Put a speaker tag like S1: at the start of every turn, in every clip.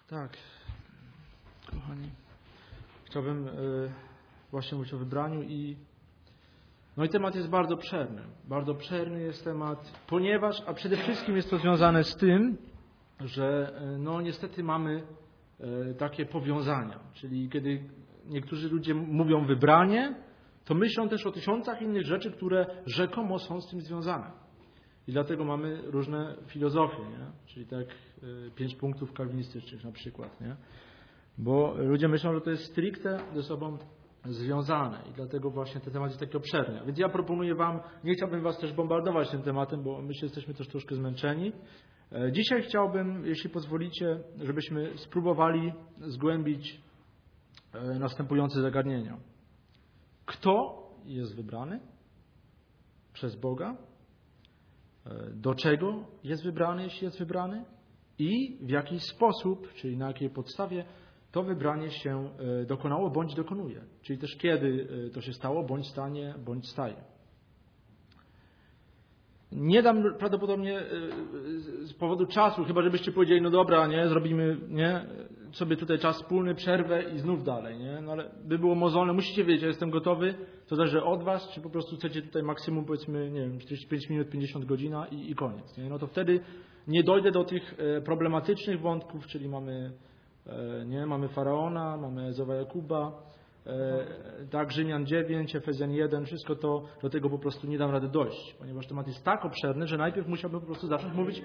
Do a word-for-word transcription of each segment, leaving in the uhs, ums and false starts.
S1: Tak, kochani, chciałbym y, właśnie mówić o wybraniu i no i temat jest bardzo obszerny. Bardzo obszerny jest temat, ponieważ, a przede wszystkim jest to związane z tym, że no niestety mamy y, takie powiązania, czyli kiedy niektórzy ludzie mówią wybranie, to myślą też o tysiącach innych rzeczy, które rzekomo są z tym związane. I dlatego mamy różne filozofie, nie? Czyli tak y, pięć punktów kalwinistycznych na przykład, nie? Bo ludzie myślą, że to jest stricte ze sobą związane i dlatego właśnie ten temat jest taki obszerny. Więc ja proponuję Wam, nie chciałbym Was też bombardować tym tematem, bo my się jesteśmy też troszkę zmęczeni. Dzisiaj chciałbym, jeśli pozwolicie, żebyśmy spróbowali zgłębić następujące zagadnienia. Kto jest wybrany przez Boga? Do czego jest wybrany, jeśli jest wybrany? I w jaki sposób, czyli na jakiej podstawie to wybranie się dokonało bądź dokonuje. Czyli też kiedy to się stało, bądź stanie, bądź staje. Nie dam prawdopodobnie z powodu czasu, chyba żebyście powiedzieli, no dobra, nie, zrobimy nie, sobie tutaj czas wspólny, przerwę i znów dalej. Nie? No ale by było mozolne, musicie wiedzieć, ja jestem gotowy, to zależy od Was, czy po prostu chcecie tutaj maksimum powiedzmy, nie wiem, czterdzieści pięć minut, pięćdziesiąt godzina i, i koniec. Nie? No to wtedy nie dojdę do tych problematycznych wątków, czyli mamy, nie, mamy Faraona, mamy Ezowa Jakuba, tak, Rzymian dziewięć, Efezjan jeden, wszystko to, do tego po prostu nie dam rady dojść, ponieważ temat jest tak obszerny, że najpierw musiałbym po prostu zacząć mówić.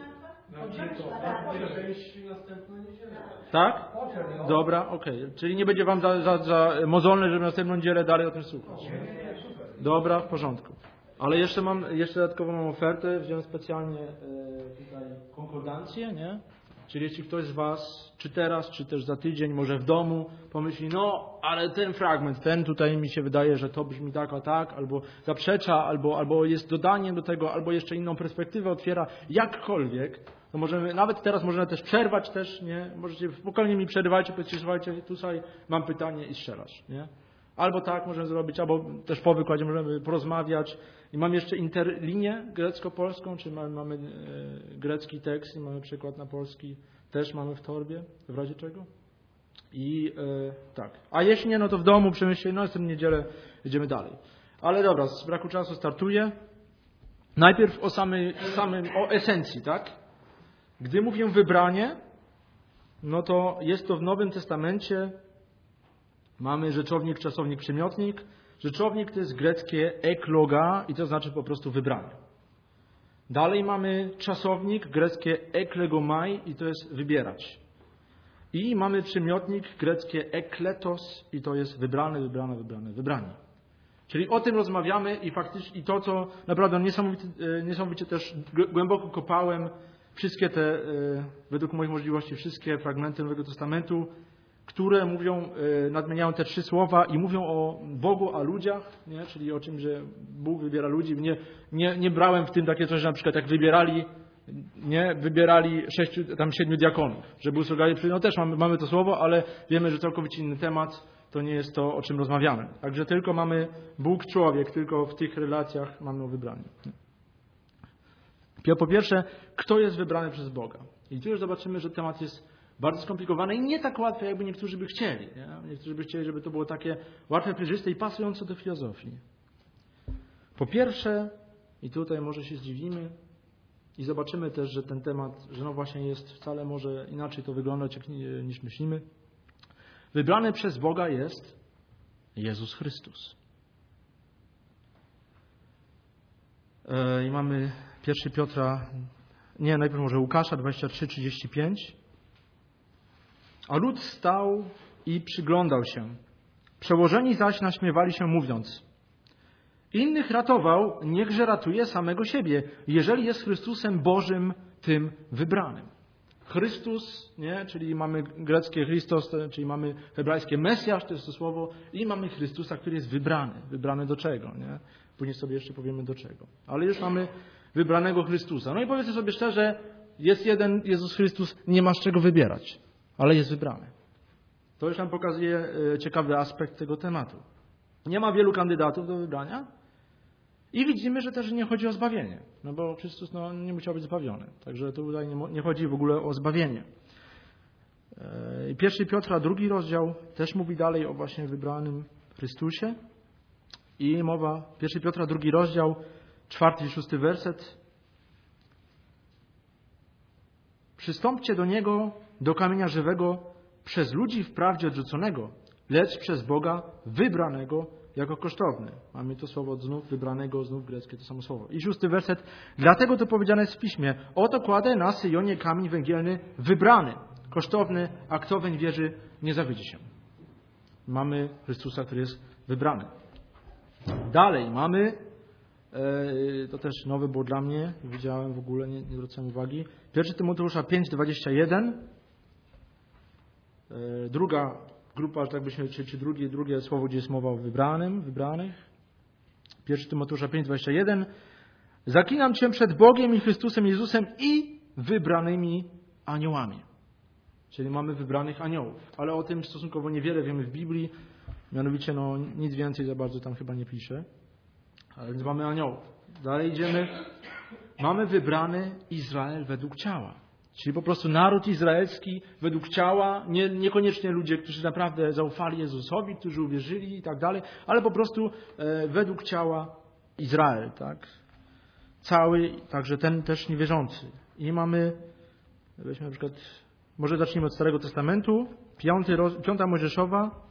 S1: Tak? Dobra, okej. Okay. Czyli nie będzie Wam za, za, za mozolne, żeby następną niedzielę dalej o tym słuchać. Dobra, w porządku. Ale jeszcze mam, jeszcze dodatkowo mam ofertę, wziąłem specjalnie e, tutaj konkordancję, nie? Czyli jeśli ktoś z Was, czy teraz, czy też za tydzień, może w domu, pomyśli, no, ale ten fragment, ten tutaj mi się wydaje, że to brzmi tak, a tak, albo zaprzecza, albo, albo jest dodaniem do tego, albo jeszcze inną perspektywę otwiera, jakkolwiek, to możemy, nawet teraz możemy też przerwać też, nie? Możecie spokojnie mi przerywajcie, powiedzcie, słuchajcie, tutaj mam pytanie i strzelasz, nie? Albo tak możemy zrobić, albo też po wykładzie możemy porozmawiać. I mam jeszcze interlinię grecko-polską, czyli mamy, mamy e, grecki tekst i mamy przykład na polski. Też mamy w torbie, w razie czego. I e, tak. A jeśli nie, no to w domu przemyślcie, no następną niedzielę idziemy dalej. Ale dobra, z braku czasu startuję. Najpierw o samej, samym, o esencji, tak? Gdy mówię wybranie, no to jest to w Nowym Testamencie. Mamy rzeczownik, czasownik, przymiotnik. Rzeczownik to jest greckie ekloga i to znaczy po prostu wybranie. Dalej mamy czasownik, greckie eklegomai i to jest wybierać. I mamy przymiotnik, greckie ekletos i to jest wybrane, wybrane, wybrane, wybranie. Czyli o tym rozmawiamy i faktycznie i to, co naprawdę niesamowicie, niesamowicie też głęboko kopałem, wszystkie te, według moich możliwości, wszystkie fragmenty Nowego Testamentu, które mówią, nadmieniają te trzy słowa i mówią o Bogu, a ludziach, nie? Czyli o czym, że Bóg wybiera ludzi. Nie, nie, nie brałem w tym takie coś, na przykład jak wybierali, nie? Wybierali sześciu, tam siedmiu diakonów, żeby usługali, no też mamy, mamy to słowo, ale wiemy, że całkowicie inny temat, to nie jest to, o czym rozmawiamy. Także tylko mamy Bóg, człowiek, tylko w tych relacjach mamy o wybraniu. Po pierwsze, kto jest wybrany przez Boga? I tu już zobaczymy, że temat jest bardzo skomplikowane i nie tak łatwe, jakby niektórzy by chcieli. Nie? Niektórzy by chcieli, żeby to było takie łatwe, przejrzyste i pasujące do filozofii. Po pierwsze, i tutaj może się zdziwimy i zobaczymy też, że ten temat, że no właśnie jest wcale może inaczej to wyglądać, jak, niż myślimy. Wybrany przez Boga jest Jezus Chrystus. I mamy pierwszy Piotra, nie, najpierw może Łukasza dwadzieścia trzy trzydzieści pięć. A lud stał i przyglądał się. Przełożeni zaś naśmiewali się, mówiąc: innych ratował, niechże ratuje samego siebie, jeżeli jest Chrystusem Bożym, tym wybranym. Chrystus, nie? Czyli mamy greckie Christos, czyli mamy hebrajskie Mesjasz, to jest to słowo, i mamy Chrystusa, który jest wybrany. Wybrany do czego? Nie? Później sobie jeszcze powiemy do czego. Ale już mamy wybranego Chrystusa. No i powiedzmy sobie szczerze, jest jeden Jezus Chrystus, nie ma z czego wybierać. Ale jest wybrany. To już nam pokazuje ciekawy aspekt tego tematu. Nie ma wielu kandydatów do wybrania i widzimy, że też nie chodzi o zbawienie. No bo Chrystus no, nie musiał być zbawiony. Także tutaj nie, nie chodzi w ogóle o zbawienie. Pierwszy Piotra, drugi rozdział, też mówi dalej o właśnie wybranym Chrystusie. I mowa, pierwszy Piotra, drugi rozdział, czwarty i szósty werset. Przystąpcie do Niego, do kamienia żywego, przez ludzi wprawdzie odrzuconego, lecz przez Boga wybranego jako kosztowny. Mamy to słowo znów wybranego, znów greckie to samo słowo. I szósty werset. Dlatego to powiedziane jest w Piśmie. Oto kładę na Syjonie kamień węgielny wybrany, kosztowny, a kto weń wierzy, nie zawiedzie się. Mamy Chrystusa, który jest wybrany. Dalej mamy, e, to też nowe było dla mnie, widziałem w ogóle, nie, nie zwracałem uwagi. Pierwszy Tymoteusza pięć, dwadzieścia jeden. E, druga grupa, tak byśmy, czy, czy drugie, drugie słowo, gdzie jest mowa o wybranym, wybranych. Pierwszy Tymoteusza pięć, dwadzieścia jeden. Zaklinam Cię przed Bogiem i Chrystusem Jezusem i wybranymi aniołami. Czyli mamy wybranych aniołów. Ale o tym stosunkowo niewiele wiemy w Biblii. Mianowicie, no nic więcej za bardzo tam chyba nie pisze. A więc mamy aniołów. Dalej idziemy. Mamy wybrany Izrael według ciała. Czyli po prostu naród izraelski według ciała, nie, niekoniecznie ludzie, którzy naprawdę zaufali Jezusowi, którzy uwierzyli i tak dalej, ale po prostu e, według ciała Izrael, tak? Cały, także ten też niewierzący. I mamy, weźmy na przykład, może zacznijmy od Starego Testamentu, piąty roz, piąta Mojżeszowa,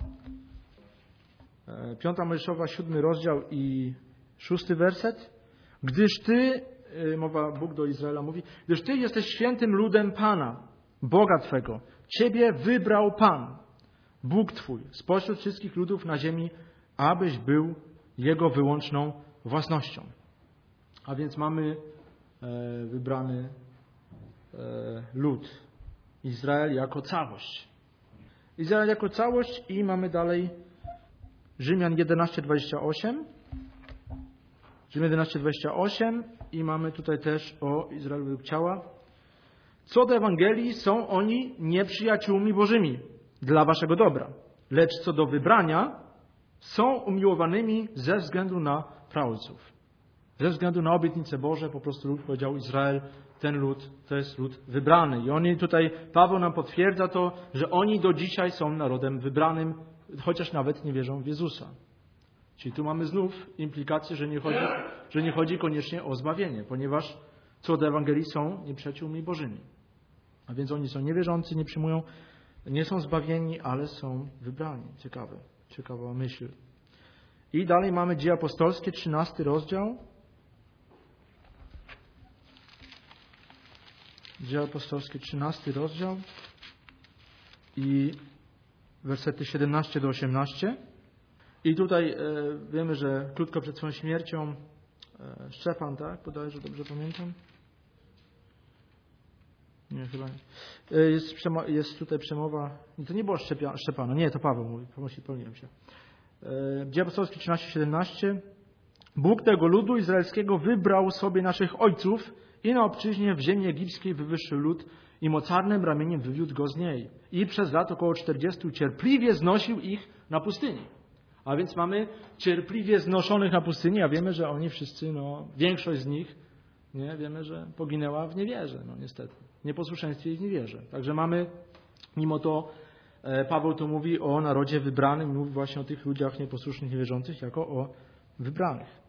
S1: e, piąta Mojżeszowa, siódmy rozdział i szósty werset. Gdyż Ty, mowa Bóg do Izraela mówi, gdyż Ty jesteś świętym ludem Pana, Boga Twego. Ciebie wybrał Pan, Bóg Twój, spośród wszystkich ludów na ziemi, abyś był Jego wyłączną własnością. A więc mamy e, wybrany e, lud, Izrael jako całość. Izrael jako całość i mamy dalej Rzymian jedenaście, dwadzieścia osiem. Rzymian jedenaście, dwadzieścia osiem i mamy tutaj też o Izraelu według ciała. Co do Ewangelii, są oni nieprzyjaciółmi Bożymi dla waszego dobra. Lecz co do wybrania, są umiłowanymi ze względu na praojców. Ze względu na obietnice Boże, po prostu lud powiedział Izrael, ten lud to jest lud wybrany. I oni tutaj, Paweł nam potwierdza to, że oni do dzisiaj są narodem wybranym, chociaż nawet nie wierzą w Jezusa. Czyli tu mamy znów implikację, że nie chodzi, że nie chodzi koniecznie o zbawienie, ponieważ co do Ewangelii są nieprzyjaciółmi Bożymi. A więc oni są niewierzący, nie przyjmują, nie są zbawieni, ale są wybrani. Ciekawe, ciekawa myśl. I dalej mamy Dzieje Apostolskie, trzynasty rozdział. Dzieje Apostolskie, trzynasty rozdział i wersety siedemnaście do osiemnaście. I tutaj e, wiemy, że krótko przed swoją śmiercią e, Szczepan, tak? Podaję, że dobrze pamiętam. Nie, chyba nie. E, jest, przemo- jest tutaj przemowa. To nie było Szczepia- Szczepana, nie, to Paweł mówi, pomyliłem się. E, Dzieje Apostolskie trzynaście, siedemnaście. Bóg tego ludu izraelskiego wybrał sobie naszych ojców i na obczyźnie w ziemi egipskiej wywyższył lud i mocarnym ramieniem wywiódł go z niej. I przez lat około czterdziestu cierpliwie znosił ich na pustyni. A więc mamy cierpliwie znoszonych na pustyni, a wiemy, że oni wszyscy, no, większość z nich, nie, wiemy, że poginęła w niewierze, no niestety, w nieposłuszeństwie i w niewierze. Także mamy, mimo to e, Paweł tu mówi o narodzie wybranym, mówi właśnie o tych ludziach nieposłusznych, niewierzących, jako o wybranych.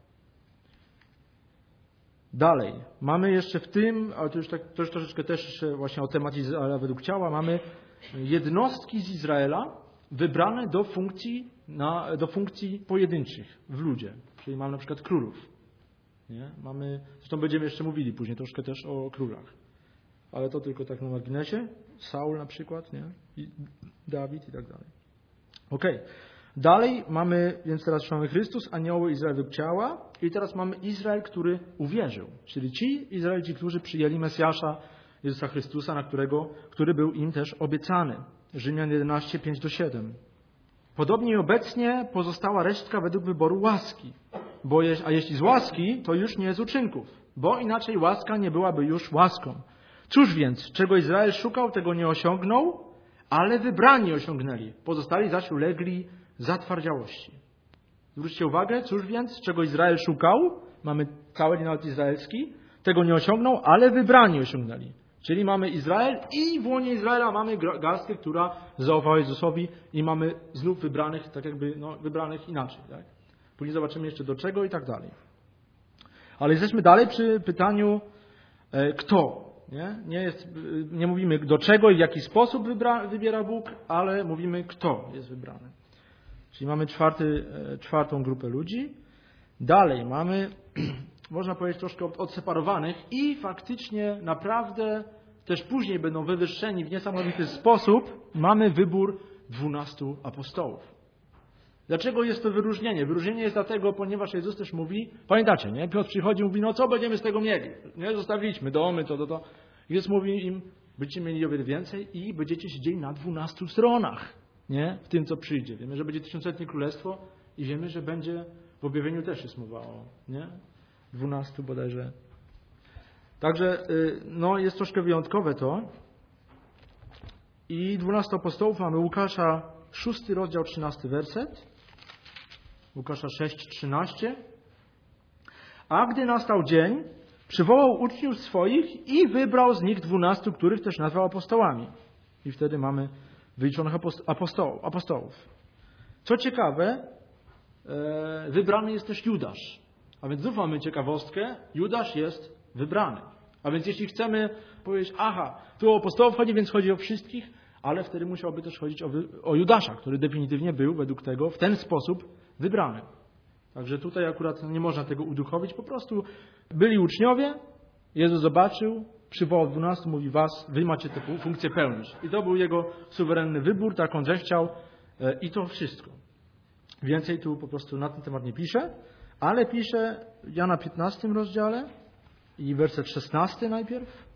S1: Dalej, mamy jeszcze w tym, ale to już, tak, to już troszeczkę też właśnie o temat Izraela według ciała, mamy jednostki z Izraela wybrane do funkcji, na, do funkcji pojedynczych w ludzie. Czyli mamy na przykład królów. Nie? Mamy, zresztą będziemy jeszcze mówili później troszkę też o królach. Ale to tylko tak na marginesie. Saul na przykład, nie? I Dawid i tak dalej. Okej. Okay. Dalej mamy, więc teraz mamy Chrystus, anioły, Izrael według ciała i teraz mamy Izrael, który uwierzył. Czyli ci Izraelici, którzy przyjęli Mesjasza, Jezusa Chrystusa, na którego, który był im też obiecany. Rzymian jedenaście, pięć do siedem. Podobnie i obecnie pozostała resztka według wyboru łaski. Bo je, a jeśli z łaski, to już nie z uczynków. Bo inaczej łaska nie byłaby już łaską. Cóż więc, czego Izrael szukał, tego nie osiągnął, ale wybrani osiągnęli. Pozostali zaś ulegli zatwardziałości. Zwróćcie uwagę, cóż więc, czego Izrael szukał, mamy cały naród izraelski, tego nie osiągnął, ale wybrani osiągnęli. Czyli mamy Izrael i w łonie Izraela mamy garstkę, która zaufała Jezusowi i mamy znów wybranych, tak jakby no, wybranych inaczej. Tak? Później zobaczymy jeszcze do czego i tak dalej. Ale jesteśmy dalej przy pytaniu e, kto. Nie? Nie, jest, nie mówimy do czego i w jaki sposób wybra, wybiera Bóg, ale mówimy kto jest wybrany. Czyli mamy czwarty, e, czwartą grupę ludzi. Dalej mamy, można powiedzieć, troszkę odseparowanych i faktycznie naprawdę też później będą wywyższeni w niesamowity sposób. Mamy wybór dwunastu apostołów. Dlaczego jest to wyróżnienie? Wyróżnienie jest dlatego, ponieważ Jezus też mówi, pamiętacie, nie? Piotr przychodzi i mówi, no co będziemy z tego mieli? Nie, zostawiliśmy domy, to, to, to. Jezus mówi im, będziecie mieli o wiele więcej i będziecie siedzieli na dwunastu stronach, nie? W tym, co przyjdzie. Wiemy, że będzie tysiącletnie królestwo i wiemy, że będzie, w objawieniu też jest mowa o, nie? Dwunastu bodajże. Także, no, jest troszkę wyjątkowe to. I dwunastu apostołów mamy Łukasza, szósty rozdział, trzynasty werset. Łukasza sześć, trzynaście. A gdy nastał dzień, przywołał uczniów swoich i wybrał z nich dwunastu, których też nazwał apostołami. I wtedy mamy wyliczonych apostołów. apostołów. Co ciekawe, wybrany jest też Judasz. A więc znów mamy ciekawostkę, Judasz jest wybrany. A więc jeśli chcemy powiedzieć, aha, tu o apostołów chodzi, więc chodzi o wszystkich, ale wtedy musiałoby też chodzić o, o Judasza, który definitywnie był według tego w ten sposób wybrany. Także tutaj akurat nie można tego uduchowić. Po prostu byli uczniowie, Jezus zobaczył, przywołał dwunastu, mówi was, wy macie tę funkcję pełnić. I to był jego suwerenny wybór, tak on zechciał i to wszystko. Więcej tu po prostu na ten temat nie pisze, ale pisze w Jana piętnastym rozdziale i werset szesnasty najpierw.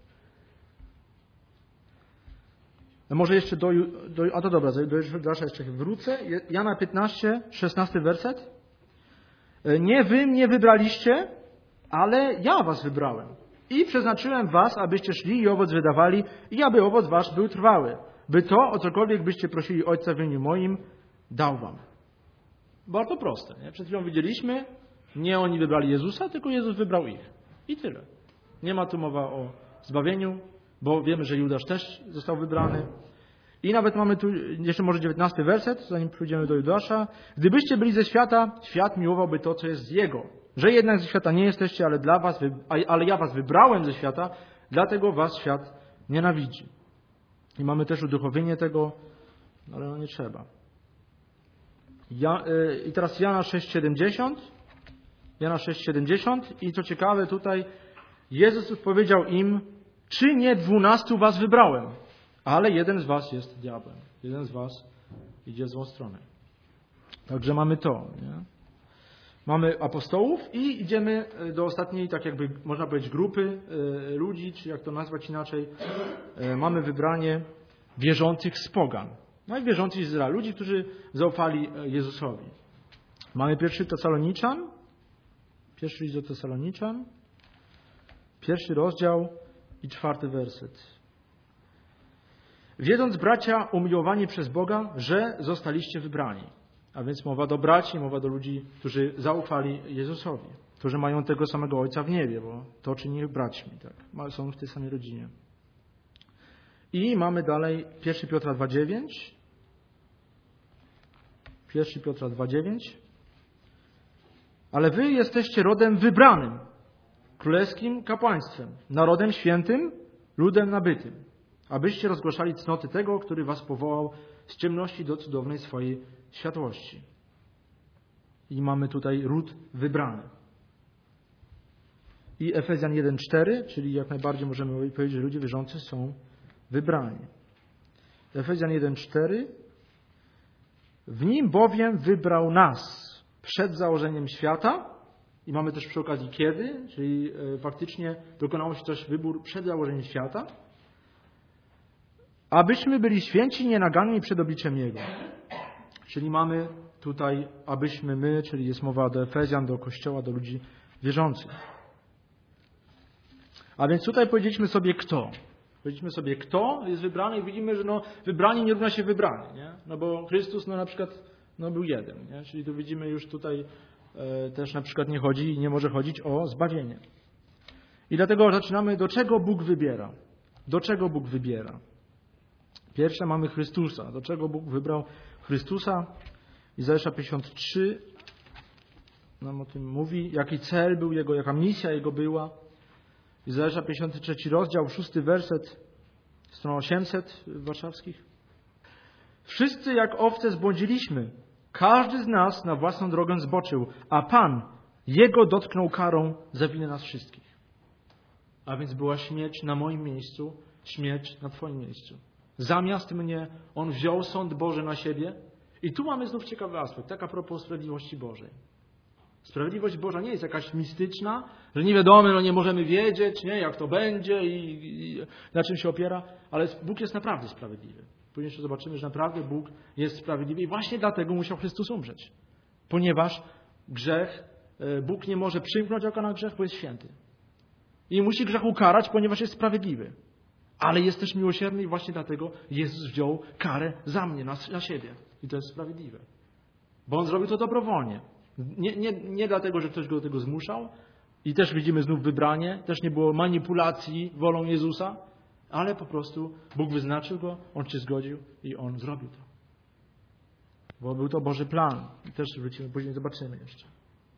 S1: Może jeszcze do, do a to dobra, do Judasza jeszcze wrócę. Jana piętnaście, szesnasty werset. Nie wy mnie wybraliście, ale ja was wybrałem. I przeznaczyłem was, abyście szli i owoc wydawali, i aby owoc wasz był trwały. By to, o cokolwiek byście prosili Ojca w imieniu moim, dał wam. Bardzo proste. Nie? Przed chwilą widzieliśmy, nie oni wybrali Jezusa, tylko Jezus wybrał ich. I tyle. Nie ma tu mowa o zbawieniu, bo wiemy, że Judasz też został wybrany. I nawet mamy tu jeszcze może dziewiętnasty werset, zanim pójdziemy do Judasza. Gdybyście byli ze świata, świat miłowałby to, co jest z jego. Że jednak ze świata nie jesteście, ale dla was, ale ja was wybrałem ze świata, dlatego was świat nienawidzi. I mamy też uduchowienie tego, ale no nie trzeba. Ja, yy, I teraz Jana sześć, siedemdziesiąt. Jana sześć, siedemdziesiąt. I co ciekawe tutaj, Jezus powiedział im, czy nie dwunastu was wybrałem? Ale jeden z was jest diabłem. Jeden z was idzie w złą stronę. Także mamy to. Nie? Mamy apostołów i idziemy do ostatniej, tak jakby można powiedzieć, grupy ludzi, czy jak to nazwać inaczej. Mamy wybranie wierzących z pogan. No i wierzących z Izraela. Ludzi, którzy zaufali Jezusowi. Mamy pierwszy Tesaloniczan. Pierwszy list do Tesaloniczan. Pierwszy rozdział i czwarty werset. Wiedząc, bracia, umiłowani przez Boga, że zostaliście wybrani. A więc mowa do braci, mowa do ludzi, którzy zaufali Jezusowi. Którzy mają tego samego Ojca w niebie, bo to czyni ich braćmi. Tak? Są w tej samej rodzinie. I mamy dalej pierwszy Piotra dwa dziewięć. pierwszy Piotra dwa dziewięć. Ale wy jesteście rodem wybranym, królewskim kapłaństwem, narodem świętym, ludem nabytym, abyście rozgłaszali cnoty tego, który was powołał z ciemności do cudownej swojej światłości. I mamy tutaj ród wybrany. I Efezjan jeden cztery, czyli jak najbardziej możemy powiedzieć, że ludzie wierzący są wybrani. Efezjan jeden cztery. W nim bowiem wybrał nas przed założeniem świata. I mamy też przy okazji kiedy, czyli faktycznie dokonało się też wybór przed założeniem świata. Abyśmy byli święci, nienaganni przed obliczem Jego. Czyli mamy tutaj, abyśmy my, czyli jest mowa do Efezjan, do Kościoła, do ludzi wierzących. A więc tutaj powiedzieliśmy sobie kto. Powiedzieliśmy sobie kto jest wybrany i widzimy, że no, wybrani nie równa się wybrany. Nie? No bo Chrystus no, na przykład no, był jeden. Nie? Czyli tu widzimy już tutaj e, też na przykład nie chodzi i nie może chodzić o zbawienie. I dlatego zaczynamy, do czego Bóg wybiera. do czego Bóg wybiera? Pierwsze mamy Chrystusa. Do czego Bóg wybrał Chrystusa? Izajasza pięćdziesiąt trzy nam o tym mówi, jaki cel był Jego, jaka misja Jego była. Izajasza pięćdziesiąty trzeci rozdział, szósty werset, strona osiemset warszawskich. Wszyscy jak owce zbłądziliśmy, każdy z nas na własną drogę zboczył, a Pan Jego dotknął karą za winę nas wszystkich. A więc była śmierć na moim miejscu, śmierć na Twoim miejscu. Zamiast mnie On wziął sąd Boży na siebie. I tu mamy znów ciekawy aspekt, tak a propos sprawiedliwości Bożej. Sprawiedliwość Boża nie jest jakaś mistyczna, że nie wiadomo, no nie możemy wiedzieć, nie, jak to będzie i, i na czym się opiera, ale Bóg jest naprawdę sprawiedliwy. Później jeszcze zobaczymy, że naprawdę Bóg jest sprawiedliwy i właśnie dlatego musiał Chrystus umrzeć. Ponieważ grzech, Bóg nie może przymknąć oka na grzech, bo jest święty. I musi grzech ukarać, ponieważ jest sprawiedliwy. Ale jest też miłosierny i właśnie dlatego Jezus wziął karę za mnie, na, na siebie. I to jest sprawiedliwe. Bo On zrobił to dobrowolnie. Nie, nie, nie dlatego, że ktoś go do tego zmuszał. I też widzimy znów wybranie. Też nie było manipulacji wolą Jezusa. Ale po prostu Bóg wyznaczył go, On się zgodził i On zrobił to. Bo był to Boży plan. I też wrócimy, później zobaczymy jeszcze.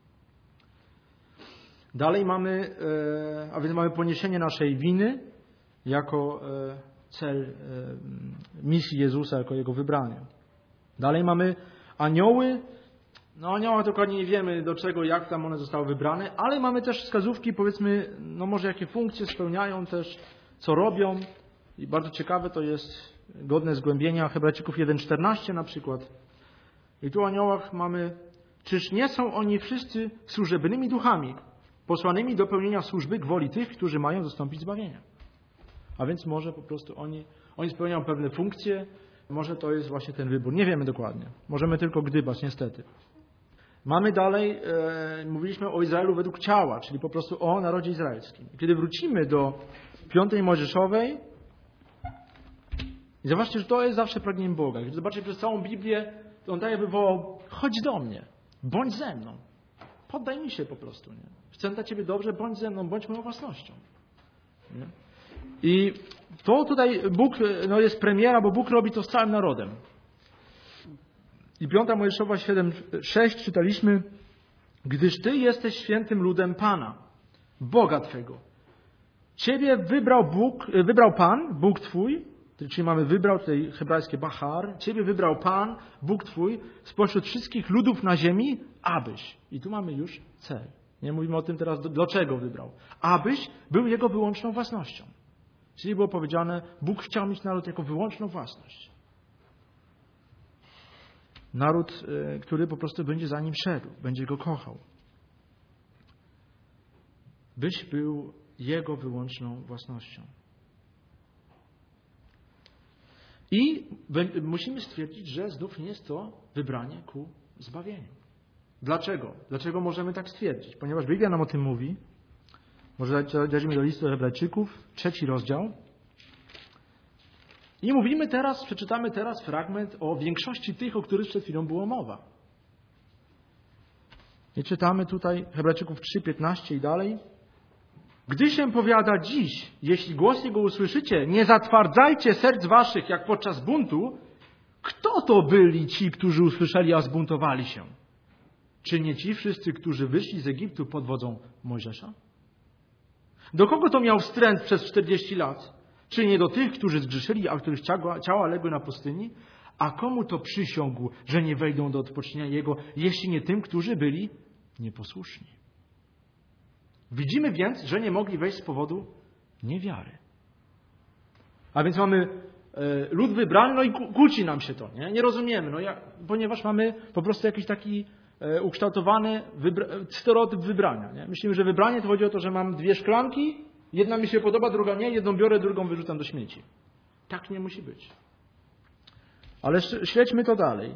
S1: Dalej mamy, e, a więc mamy poniesienie naszej winy jako e, cel e, misji Jezusa, jako Jego wybrania. Dalej mamy anioły. No anioła dokładnie nie wiemy do czego, jak tam one zostały wybrane, ale mamy też wskazówki, powiedzmy, no może jakie funkcje spełniają też, co robią. I bardzo ciekawe to jest, godne zgłębienia, Hebrajczyków jeden czternaście na przykład. I tu o aniołach mamy, czyż nie są oni wszyscy służebnymi duchami, posłanymi do pełnienia służby gwoli tych, którzy mają dostąpić zbawienia. A więc może po prostu oni, oni spełniają pewne funkcje, może to jest właśnie ten wybór. Nie wiemy dokładnie. Możemy tylko gdybać, niestety. Mamy dalej, e, mówiliśmy o Izraelu według ciała, czyli po prostu o narodzie izraelskim. Kiedy wrócimy do piątej Mojżeszowej, i zobaczcie, że to jest zawsze pragnieniem Boga. Kiedy zobaczycie przez całą Biblię, to On tak jakby wołał, chodź do mnie, bądź ze mną. Poddaj mi się po prostu. Nie? Chcę dla Ciebie dobrze, bądź ze mną, bądź moją własnością. Nie? I to tutaj Bóg, no jest premiera, bo Bóg robi to z całym narodem. I piąta Mojżeszowa siedem sześć czytaliśmy, gdyż Ty jesteś świętym ludem Pana, Boga Twego. Ciebie wybrał Bóg, wybrał Pan, Bóg Twój, czyli mamy wybrał, tutaj hebrajskie Bahar, Ciebie wybrał Pan, Bóg Twój, spośród wszystkich ludów na ziemi, abyś. I tu mamy już cel. Nie mówimy o tym teraz, dlaczego wybrał. Abyś był Jego wyłączną własnością. Czyli było powiedziane, Bóg chciał mieć naród jako wyłączną własność. Naród, który po prostu będzie za Nim szedł, będzie Go kochał. Byś był Jego wyłączną własnością. I musimy stwierdzić, że znów nie jest to wybranie ku zbawieniu. Dlaczego? Dlaczego możemy tak stwierdzić? Ponieważ Biblia nam o tym mówi. Może zajrzyjmy do listu Hebrajczyków, trzeci rozdział. I mówimy teraz, przeczytamy teraz fragment o większości tych, o których przed chwilą było mowa. I czytamy tutaj Hebrajczyków trzy piętnaście i dalej. Gdy się powiada dziś, jeśli głos Jego usłyszycie, nie zatwardzajcie serc waszych, jak podczas buntu. Kto to byli ci, którzy usłyszeli, a zbuntowali się? Czy nie ci wszyscy, którzy wyszli z Egiptu pod wodzą Mojżesza? Do kogo to miał wstręt przez czterdzieści lat? Czy nie do tych, którzy zgrzeszyli, a których ciała, ciała legły na pustyni? A komu to przysiągł, że nie wejdą do odpocznienia Jego, jeśli nie tym, którzy byli nieposłuszni? Widzimy więc, że nie mogli wejść z powodu niewiary. A więc mamy e, lud wybrany, no i kłóci nam się to, nie? Nie rozumiemy, no ja, ponieważ mamy po prostu jakiś taki e, ukształtowany wybra- stereotyp wybrania. Nie? Myślimy, że wybranie to chodzi o to, że mam dwie szklanki, jedna mi się podoba, druga nie, jedną biorę, drugą wyrzucam do śmieci. Tak nie musi być. Ale śledźmy to dalej.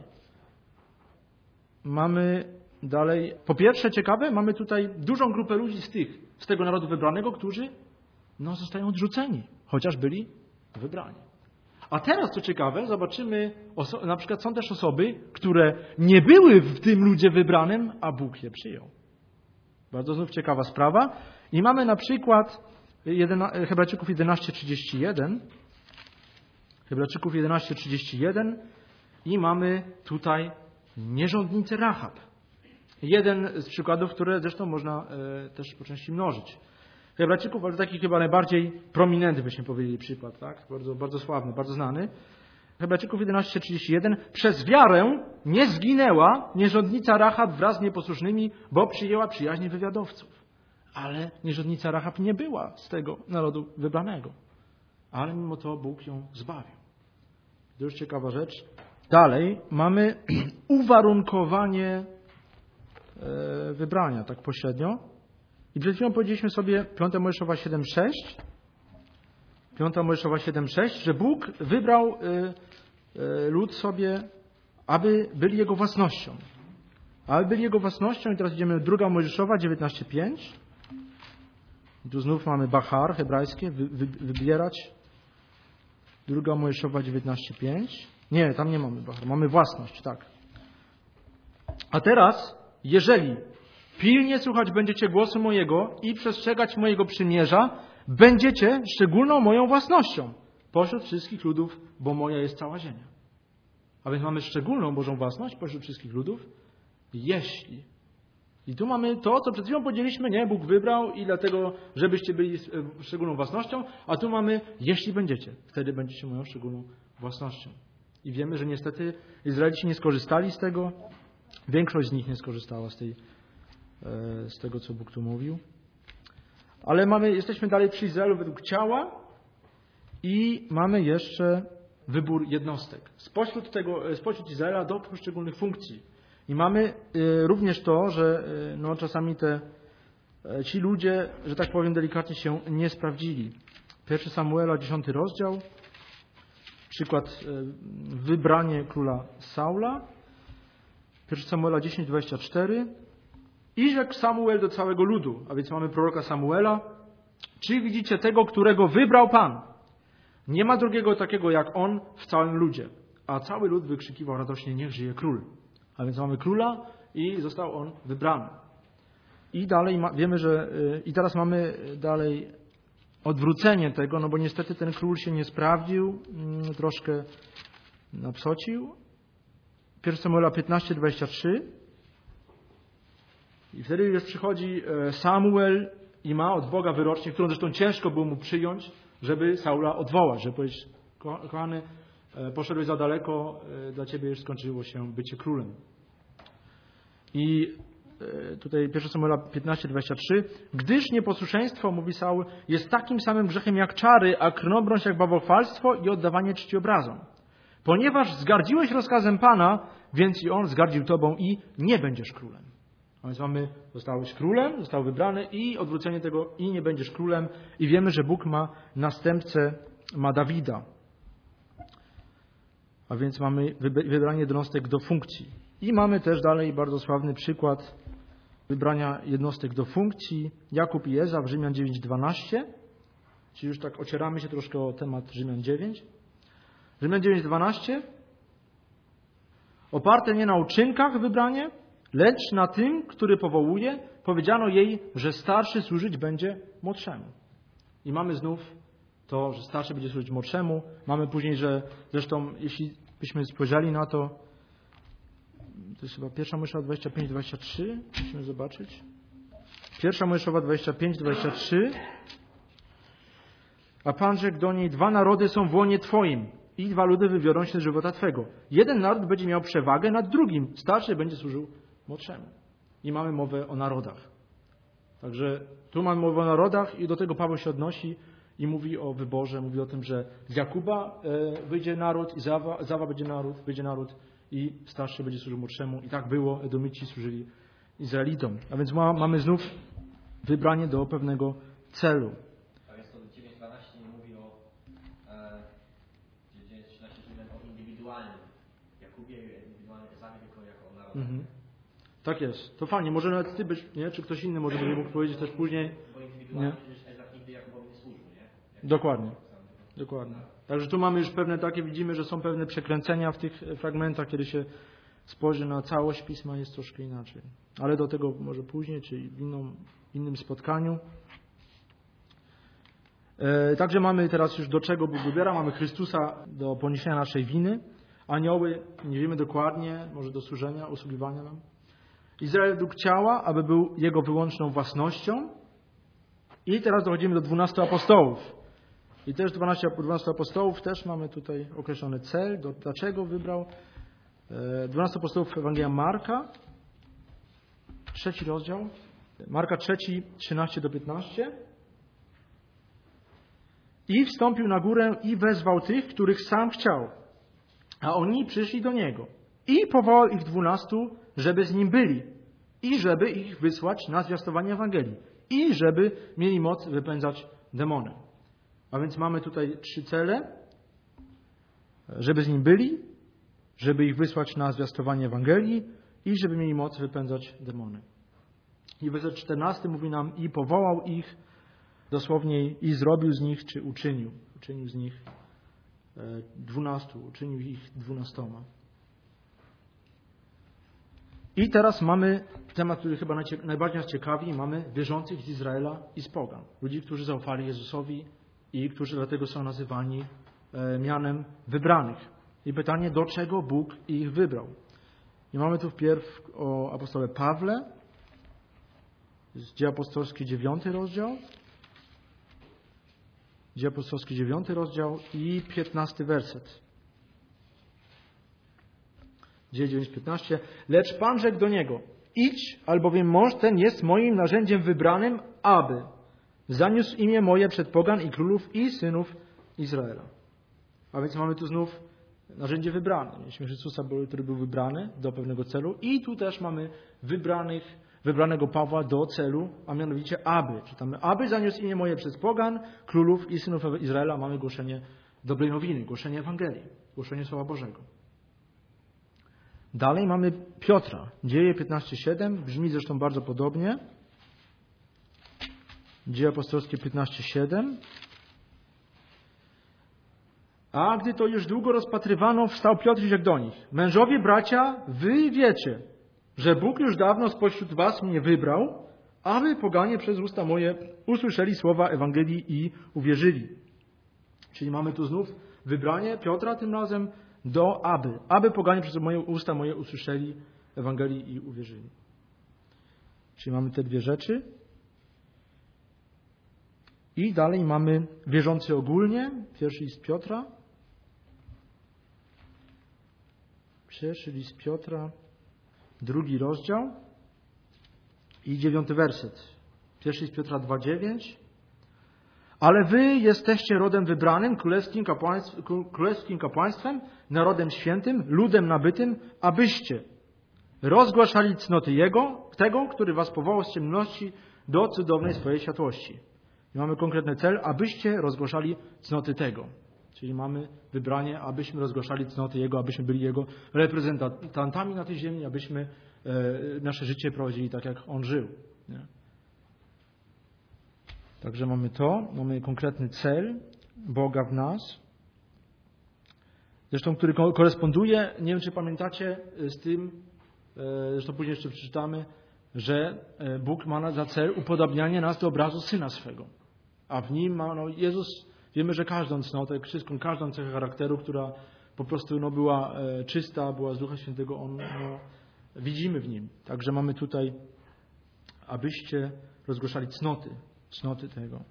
S1: Mamy dalej, po pierwsze ciekawe, mamy tutaj dużą grupę ludzi z tych, z tego narodu wybranego, którzy no, zostają odrzuceni, chociaż byli wybrani. A teraz, co ciekawe, zobaczymy, oso- na przykład są też osoby, które nie były w tym ludzie wybranym, a Bóg je przyjął. Bardzo znów ciekawa sprawa. I mamy na przykład Hebrajczyków jedenaście trzydzieści jeden. Hebrajczyków jedenaście trzydzieści jeden i mamy tutaj nierządnicę Rahab. Jeden z przykładów, które zresztą można e, też po części mnożyć. Hebrajczyków, ale taki chyba najbardziej prominentny, byśmy powiedzieli, przykład, tak? Bardzo, bardzo sławny, bardzo znany. Hebrajczyków jedenaście trzydzieści jeden. Przez wiarę nie zginęła nierządnica Rahab wraz z nieposłusznymi, bo przyjęła przyjaźń wywiadowców. Ale nierządnica Rahab nie była z tego narodu wybranego. Ale mimo to Bóg ją zbawił. To już ciekawa rzecz. Dalej mamy uwarunkowanie e, wybrania, tak pośrednio. I przed chwilą powiedzieliśmy sobie piąta Mojżeszowa siedem sześć. piąta Mojżeszowa siedem sześć, że Bóg wybrał e, e, lud sobie, aby byli Jego własnością. Aby byli Jego własnością. I teraz idziemy druga Mojżeszowa dziewiętnaście pięć. I tu znów mamy Bachar hebrajskie, wy, wy, wybierać. druga Mojżeszowa dziewiętnaście pięć. Nie, tam nie mamy Bachar, mamy własność, tak. A teraz, jeżeli pilnie słuchać będziecie głosu mojego i przestrzegać mojego przymierza, będziecie szczególną moją własnością pośród wszystkich ludów, bo moja jest cała ziemia. A więc mamy szczególną Bożą własność pośród wszystkich ludów, jeśli. I tu mamy to, co przed chwilą powiedzieliśmy, nie? Bóg wybrał i dlatego, żebyście byli szczególną własnością, a tu mamy, jeśli będziecie, wtedy będziecie moją szczególną własnością. I wiemy, że niestety Izraelici nie skorzystali z tego, większość z nich nie skorzystała z, tej, z tego, co Bóg tu mówił. Ale mamy, jesteśmy dalej przy Izraelu według ciała i mamy jeszcze wybór jednostek. Spośród, tego, spośród Izraela do poszczególnych funkcji. I mamy również to, że no, czasami te, ci ludzie, że tak powiem delikatnie, się nie sprawdzili. Pierwszy Samuela, dziesiąty rozdział. Przykład wybranie króla Saula. Pierwszy Samuela dziesięć dwadzieścia cztery. I rzekł Samuel do całego ludu, a więc mamy proroka Samuela. Czy widzicie tego, którego wybrał Pan? Nie ma drugiego takiego jak on w całym ludzie. A cały lud wykrzykiwał radośnie, niech żyje król. A więc mamy króla i został on wybrany. I dalej ma, wiemy, że i teraz mamy dalej odwrócenie tego, no bo niestety ten król się nie sprawdził, troszkę napsocił. Pierwszy Samuela piętnaście dwadzieścia trzy. I wtedy już przychodzi Samuel i ma od Boga wyrocznię, którą zresztą ciężko było mu przyjąć, żeby Saula odwołać, żeby powiedzieć, kochany, poszedłeś za daleko, dla ciebie już skończyło się bycie królem. I tutaj pierwszy Samuela piętnaście dwadzieścia trzy. Gdyż nieposłuszeństwo, mówi Saul, jest takim samym grzechem jak czary, a krnobrość jak bałwochwalstwo i oddawanie czci obrazom. Ponieważ zgardziłeś rozkazem Pana, więc i On zgardził tobą i nie będziesz królem. A więc mamy, zostałeś królem, został wybrany i odwrócenie tego i nie będziesz królem. I wiemy, że Bóg ma następcę, ma Dawida. A więc mamy wybranie jednostek do funkcji. I mamy też dalej bardzo sławny przykład wybrania jednostek do funkcji. Jakub i Eza w Rzymian dziewięć dwanaście. Czyli już tak ocieramy się troszkę o temat Rzymian dziewięć. Rzymian dziewięć dwanaście. Oparte nie na uczynkach wybranie, lecz na tym, który powołuje, powiedziano jej, że starszy służyć będzie młodszemu. I mamy znów to, że starszy będzie służyć młodszemu. Mamy później, że zresztą jeśli byśmy spojrzeli na to, to jest chyba pierwsza Mojżeszowa dwadzieścia pięć dwadzieścia trzy. Musimy zobaczyć. Pierwsza Mojżeszowa dwadzieścia pięć dwadzieścia trzy. A Pan rzekł do niej, dwa narody są w łonie Twoim i dwa ludy wybiorą się z żywota Twego. Jeden naród będzie miał przewagę nad drugim. Starszy będzie służył młodszemu. I mamy mowę o narodach. Także tu mamy mowę o narodach i do tego Paweł się odnosi i mówi o wyborze. Mówi o tym, że z Jakuba wyjdzie naród i Zawa, Zawa będzie naród, wyjdzie naród i starszy będzie służył młodszemu. I tak było. Edomici służyli Izraelitom. A więc ma, mamy znów wybranie do pewnego celu.
S2: A więc to dziewięć dwanaście nie mówi o e, dziewięć trzynaście o indywidualnym Jakubie, indywidualnym Ezawie, tylko jako o narodach. Mhm.
S1: Tak jest. To fajnie. Może nawet ty byś, nie? Czy ktoś inny może by mógł powiedzieć też później.
S2: Bo indywidualnie przecież Ezaf nigdy Jakubowi nie służył, nie? Jak
S1: Dokładnie. Dokładnie. Także tu mamy już pewne takie, widzimy, że są pewne przekręcenia w tych fragmentach, kiedy się spojrzy na całość Pisma, jest troszkę inaczej. Ale do tego może później, czy w inną, innym spotkaniu. Także mamy teraz już do czego Bóg wybiera. Mamy Chrystusa do poniesienia naszej winy. Anioły, nie wiemy dokładnie, może do służenia, usługiwania nam. Izrael według ciała, aby był jego wyłączną własnością. I teraz dochodzimy do dwunastu apostołów. I też dwunastu apostołów, też mamy tutaj określony cel, do, dlaczego wybrał. dwunastu apostołów Ewangelia Marka, trzeci rozdział. Marka trzeci, trzynaście do piętnastu. I wstąpił na górę i wezwał tych, których sam chciał. A oni przyszli do niego. I powołał ich dwunastu, żeby z nim byli. I żeby ich wysłać na zwiastowanie Ewangelii. I żeby mieli moc wypędzać demony. A więc mamy tutaj trzy cele. Żeby z nim byli, żeby ich wysłać na zwiastowanie Ewangelii i żeby mieli moc wypędzać demony. I werset czternasty mówi nam: i powołał ich, dosłownie i zrobił z nich, czy uczynił. Uczynił z nich dwunastu, uczynił ich dwunastoma. I teraz mamy temat, który chyba najbardziej nas ciekawi. Mamy wierzących z Izraela i z pogan. Ludzi, którzy zaufali Jezusowi i którzy dlatego są nazywani mianem wybranych. I pytanie, do czego Bóg ich wybrał. I mamy tu wpierw o apostole Pawle, z Dzieł Apostolskich, dziewiąty rozdział. Dzieł Apostolskich, dziewiąty rozdział i piętnasty werset. Dzieje dziewięć, piętnaście. Lecz Pan rzekł do niego: idź, albowiem mąż ten jest moim narzędziem wybranym, aby zaniósł imię moje przed pogan i królów i synów Izraela. A więc mamy tu znów narzędzie wybrane. Mieliśmy Chrystusa, który był wybrany do pewnego celu. I tu też mamy wybranych, wybranego Pawła do celu, a mianowicie aby. Czytamy: aby zaniósł imię moje przez pogan, królów i synów Izraela. Mamy głoszenie dobrej nowiny, głoszenie Ewangelii, głoszenie Słowa Bożego. Dalej mamy Piotra. Dzieje piętnaście, siedem. Brzmi zresztą bardzo podobnie. Dzieje apostolskie piętnaście, siedem. A gdy to już długo rozpatrywano, wstał Piotr i rzekł do nich: mężowie, bracia, wy wiecie, że Bóg już dawno spośród was mnie wybrał, aby poganie przez usta moje usłyszeli słowa Ewangelii i uwierzyli. Czyli mamy tu znów wybranie Piotra tym razem do aby. Aby poganie przez moje usta moje usłyszeli Ewangelii i uwierzyli. Czyli mamy te dwie rzeczy. I dalej mamy wierzący ogólnie. Pierwszy list Piotra. Pierwszy list Piotra. Drugi rozdział. I dziewiąty werset. Pierwszy list Piotra dwa, dziewięć. Ale wy jesteście rodem wybranym, królewskim, kapłaństw, królewskim kapłaństwem, narodem świętym, ludem nabytym, abyście rozgłaszali cnoty Jego, tego, który was powołał z ciemności do cudownej swojej światłości. I mamy konkretny cel, abyście rozgłaszali cnoty tego. Czyli mamy wybranie, abyśmy rozgłaszali cnoty Jego, abyśmy byli Jego reprezentantami na tej ziemi, abyśmy e, nasze życie prowadzili tak, jak On żył. Nie? Także mamy to, mamy konkretny cel Boga w nas. Zresztą, który koresponduje, nie wiem czy pamiętacie, z tym, zresztą później jeszcze przeczytamy, że Bóg ma za cel upodobnianie nas do obrazu Syna swego. A w nim ma, no Jezus, wiemy, że każdą cnotę, wszystką, każdą cechę charakteru, która po prostu no, była czysta, była z Ducha Świętego, on, no, widzimy w nim. Także mamy tutaj, abyście rozgłaszali cnoty. Cnoty tego.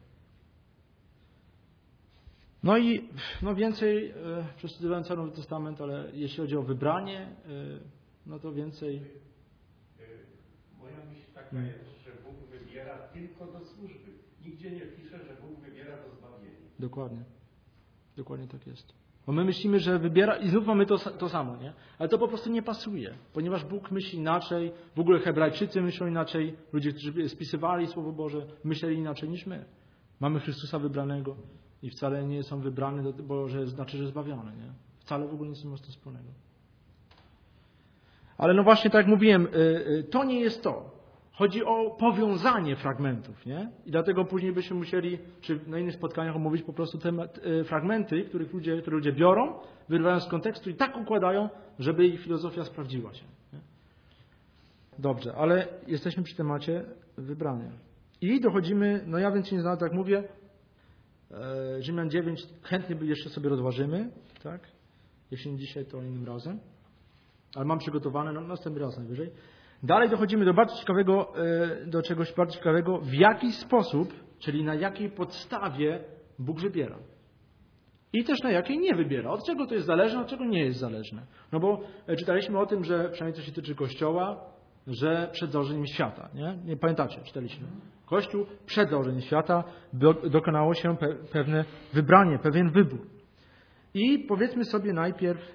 S1: No i no więcej, e, przeczytywałem cały Nowy Testament, ale jeśli chodzi o wybranie, e, no to więcej.
S3: Moja myśl taka hmm. jest, że Bóg wybiera tylko do służby. Nigdzie nie pisze, że Bóg wybiera do zbawienia.
S1: Dokładnie. Dokładnie tak jest. Bo my myślimy, że wybiera i znów mamy to, to samo, nie? Ale to po prostu nie pasuje, ponieważ Bóg myśli inaczej, w ogóle Hebrajczycy myślą inaczej, ludzie, którzy spisywali Słowo Boże, myśleli inaczej niż my. Mamy Chrystusa wybranego i wcale nie są wybrani, bo że znaczy, że zbawiony, nie? Wcale w ogóle nic nie ma z tym wspólnego. Ale no właśnie, tak jak mówiłem, to nie jest to. Chodzi o powiązanie fragmentów, nie? I dlatego później byśmy musieli, czy na innych spotkaniach omówić po prostu te fragmenty, których ludzie, które ludzie biorą, wyrywają z kontekstu i tak układają, żeby ich filozofia sprawdziła się. Nie? Dobrze, ale jesteśmy przy temacie wybrania. I dochodzimy, no ja więcej nie znam, tak mówię, Rzymian dziewięć chętnie jeszcze sobie rozważymy, tak? Jeśli nie dzisiaj, to innym razem. Ale mam przygotowane, no następny raz najwyżej. Dalej dochodzimy do bardzo ciekawego, do czegoś bardzo ciekawego, w jaki sposób, czyli na jakiej podstawie Bóg wybiera. I też na jakiej nie wybiera. Od czego to jest zależne, od czego nie jest zależne. No bo czytaliśmy o tym, że przynajmniej co się tyczy Kościoła, że przed założeniem świata. Nie, nie pamiętacie, czytaliśmy. Kościół przed założeniem świata do, dokonało się pe, pewne wybranie, pewien wybór. I powiedzmy sobie najpierw,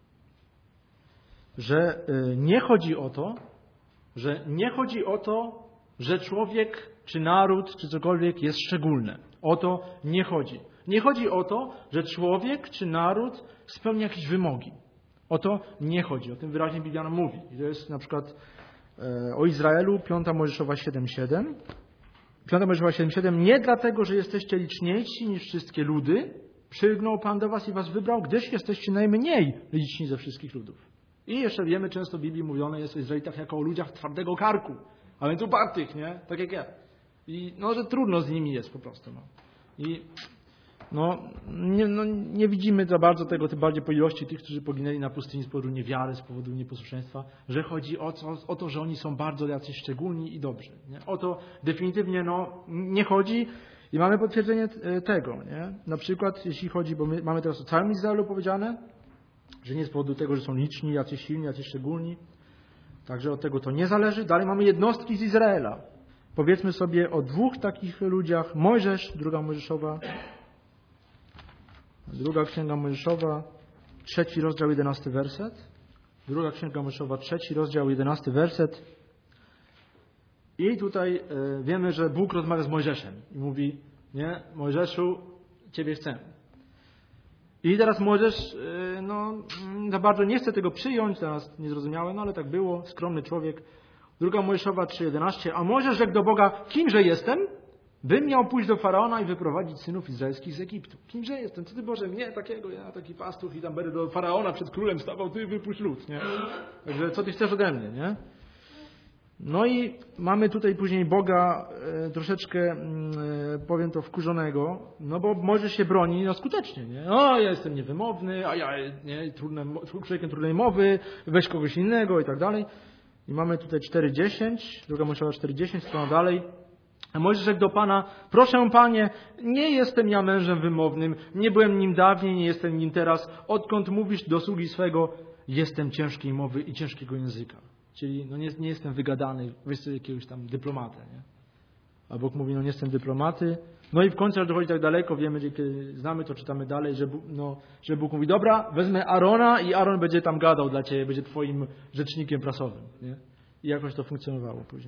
S1: że nie chodzi o to, że nie chodzi o to, że człowiek, czy naród, czy cokolwiek jest szczególne. O to nie chodzi. Nie chodzi o to, że człowiek, czy naród spełnia jakieś wymogi. O to nie chodzi. O tym wyraźnie Biblia nam mówi. I to jest na przykład e, o Izraelu, piąta Mojżeszowa siedem siedem. piąta Mojżeszowa siedem siedem. Nie dlatego, że jesteście liczniejsi niż wszystkie ludy, przygnął Pan do was i was wybrał, gdyż jesteście najmniej liczni ze wszystkich ludów. I jeszcze wiemy, często w Biblii mówione jest o Izraelitach jako o ludziach twardego karku, a więc upartych, nie? Tak jak ja. I no, że trudno z nimi jest po prostu. No. I no nie, no, nie widzimy za bardzo tego, tym bardziej po ilości tych, którzy poginęli na pustyni z powodu niewiary, z powodu nieposłuszeństwa, że chodzi o to, o to, że oni są bardzo jacyś szczególni i dobrzy. Nie? O to definitywnie no, nie chodzi i mamy potwierdzenie tego. Nie? Na przykład, jeśli chodzi, bo my mamy teraz o całym Izraelu powiedziane, że nie z powodu tego, że są liczni, jacyś silni, jacyś szczególni. Także od tego to nie zależy. Dalej mamy jednostki z Izraela. Powiedzmy sobie o dwóch takich ludziach. Mojżesz, druga Mojżeszowa. Druga Księga Mojżeszowa, trzeci rozdział, jedenasty werset. Druga Księga Mojżeszowa, trzeci rozdział, jedenasty werset. I tutaj y, wiemy, że Bóg rozmawia z Mojżeszem. I mówi, nie, Mojżeszu, Ciebie chcę. I teraz Mojżesz, no, za bardzo nie chce tego przyjąć, teraz niezrozumiałe, no ale tak było, skromny człowiek. Druga Mojżeszowa trzy jedenaście. A Mojżesz rzekł do Boga, kimże jestem, bym miał pójść do Faraona i wyprowadzić synów izraelskich z Egiptu. Kimże jestem? Co Ty, Boże, mnie takiego, ja taki pastuch i tam będę do Faraona przed królem stawał, Ty wypuść lud, nie? Także co Ty chcesz ode mnie, nie? No i mamy tutaj później Boga e, troszeczkę, e, powiem to, wkurzonego, no bo Mojżesz się broni no skutecznie, nie? O, ja jestem niewymowny, a ja nie, trudne, człowiekiem trudnej mowy, weź kogoś innego i tak dalej. I mamy tutaj cztery dziesięć, druga Mojżeszowa cztery dziesięć, strona dalej. A Mojżesz rzekł do Pana, proszę Panie, nie jestem ja mężem wymownym, nie byłem nim dawniej, nie jestem nim teraz, odkąd mówisz do sługi swego, jestem ciężkiej mowy i ciężkiego języka. Czyli no nie, nie jestem wygadany, weź sobie jakiegoś tam dyplomatę, nie? A Bóg mówi, no nie jestem dyplomaty. No i w końcu, jak dochodzi tak daleko, wiemy, że kiedy znamy to, czytamy dalej, że Bóg, no, że Bóg mówi, dobra, wezmę Arona i Aaron będzie tam gadał dla Ciebie, będzie Twoim rzecznikiem prasowym, nie? I jakoś to funkcjonowało później.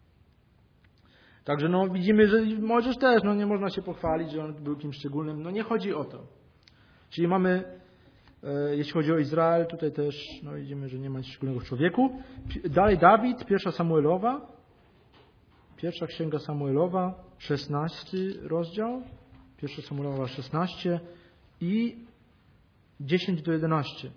S1: Także no widzimy, że Mojżesz też, no nie można się pochwalić, że on był kimś szczególnym. No nie chodzi o to. Czyli mamy, e, jeśli chodzi o Izrael, tutaj też no widzimy, że nie ma nic szczególnego w człowieku. Dalej Dawid, pierwsza Samuelowa, pierwsza księga Samuelowa, szesnasty rozdział, pierwsza Samuelowa szesnaście i dziesięć do jedenastu.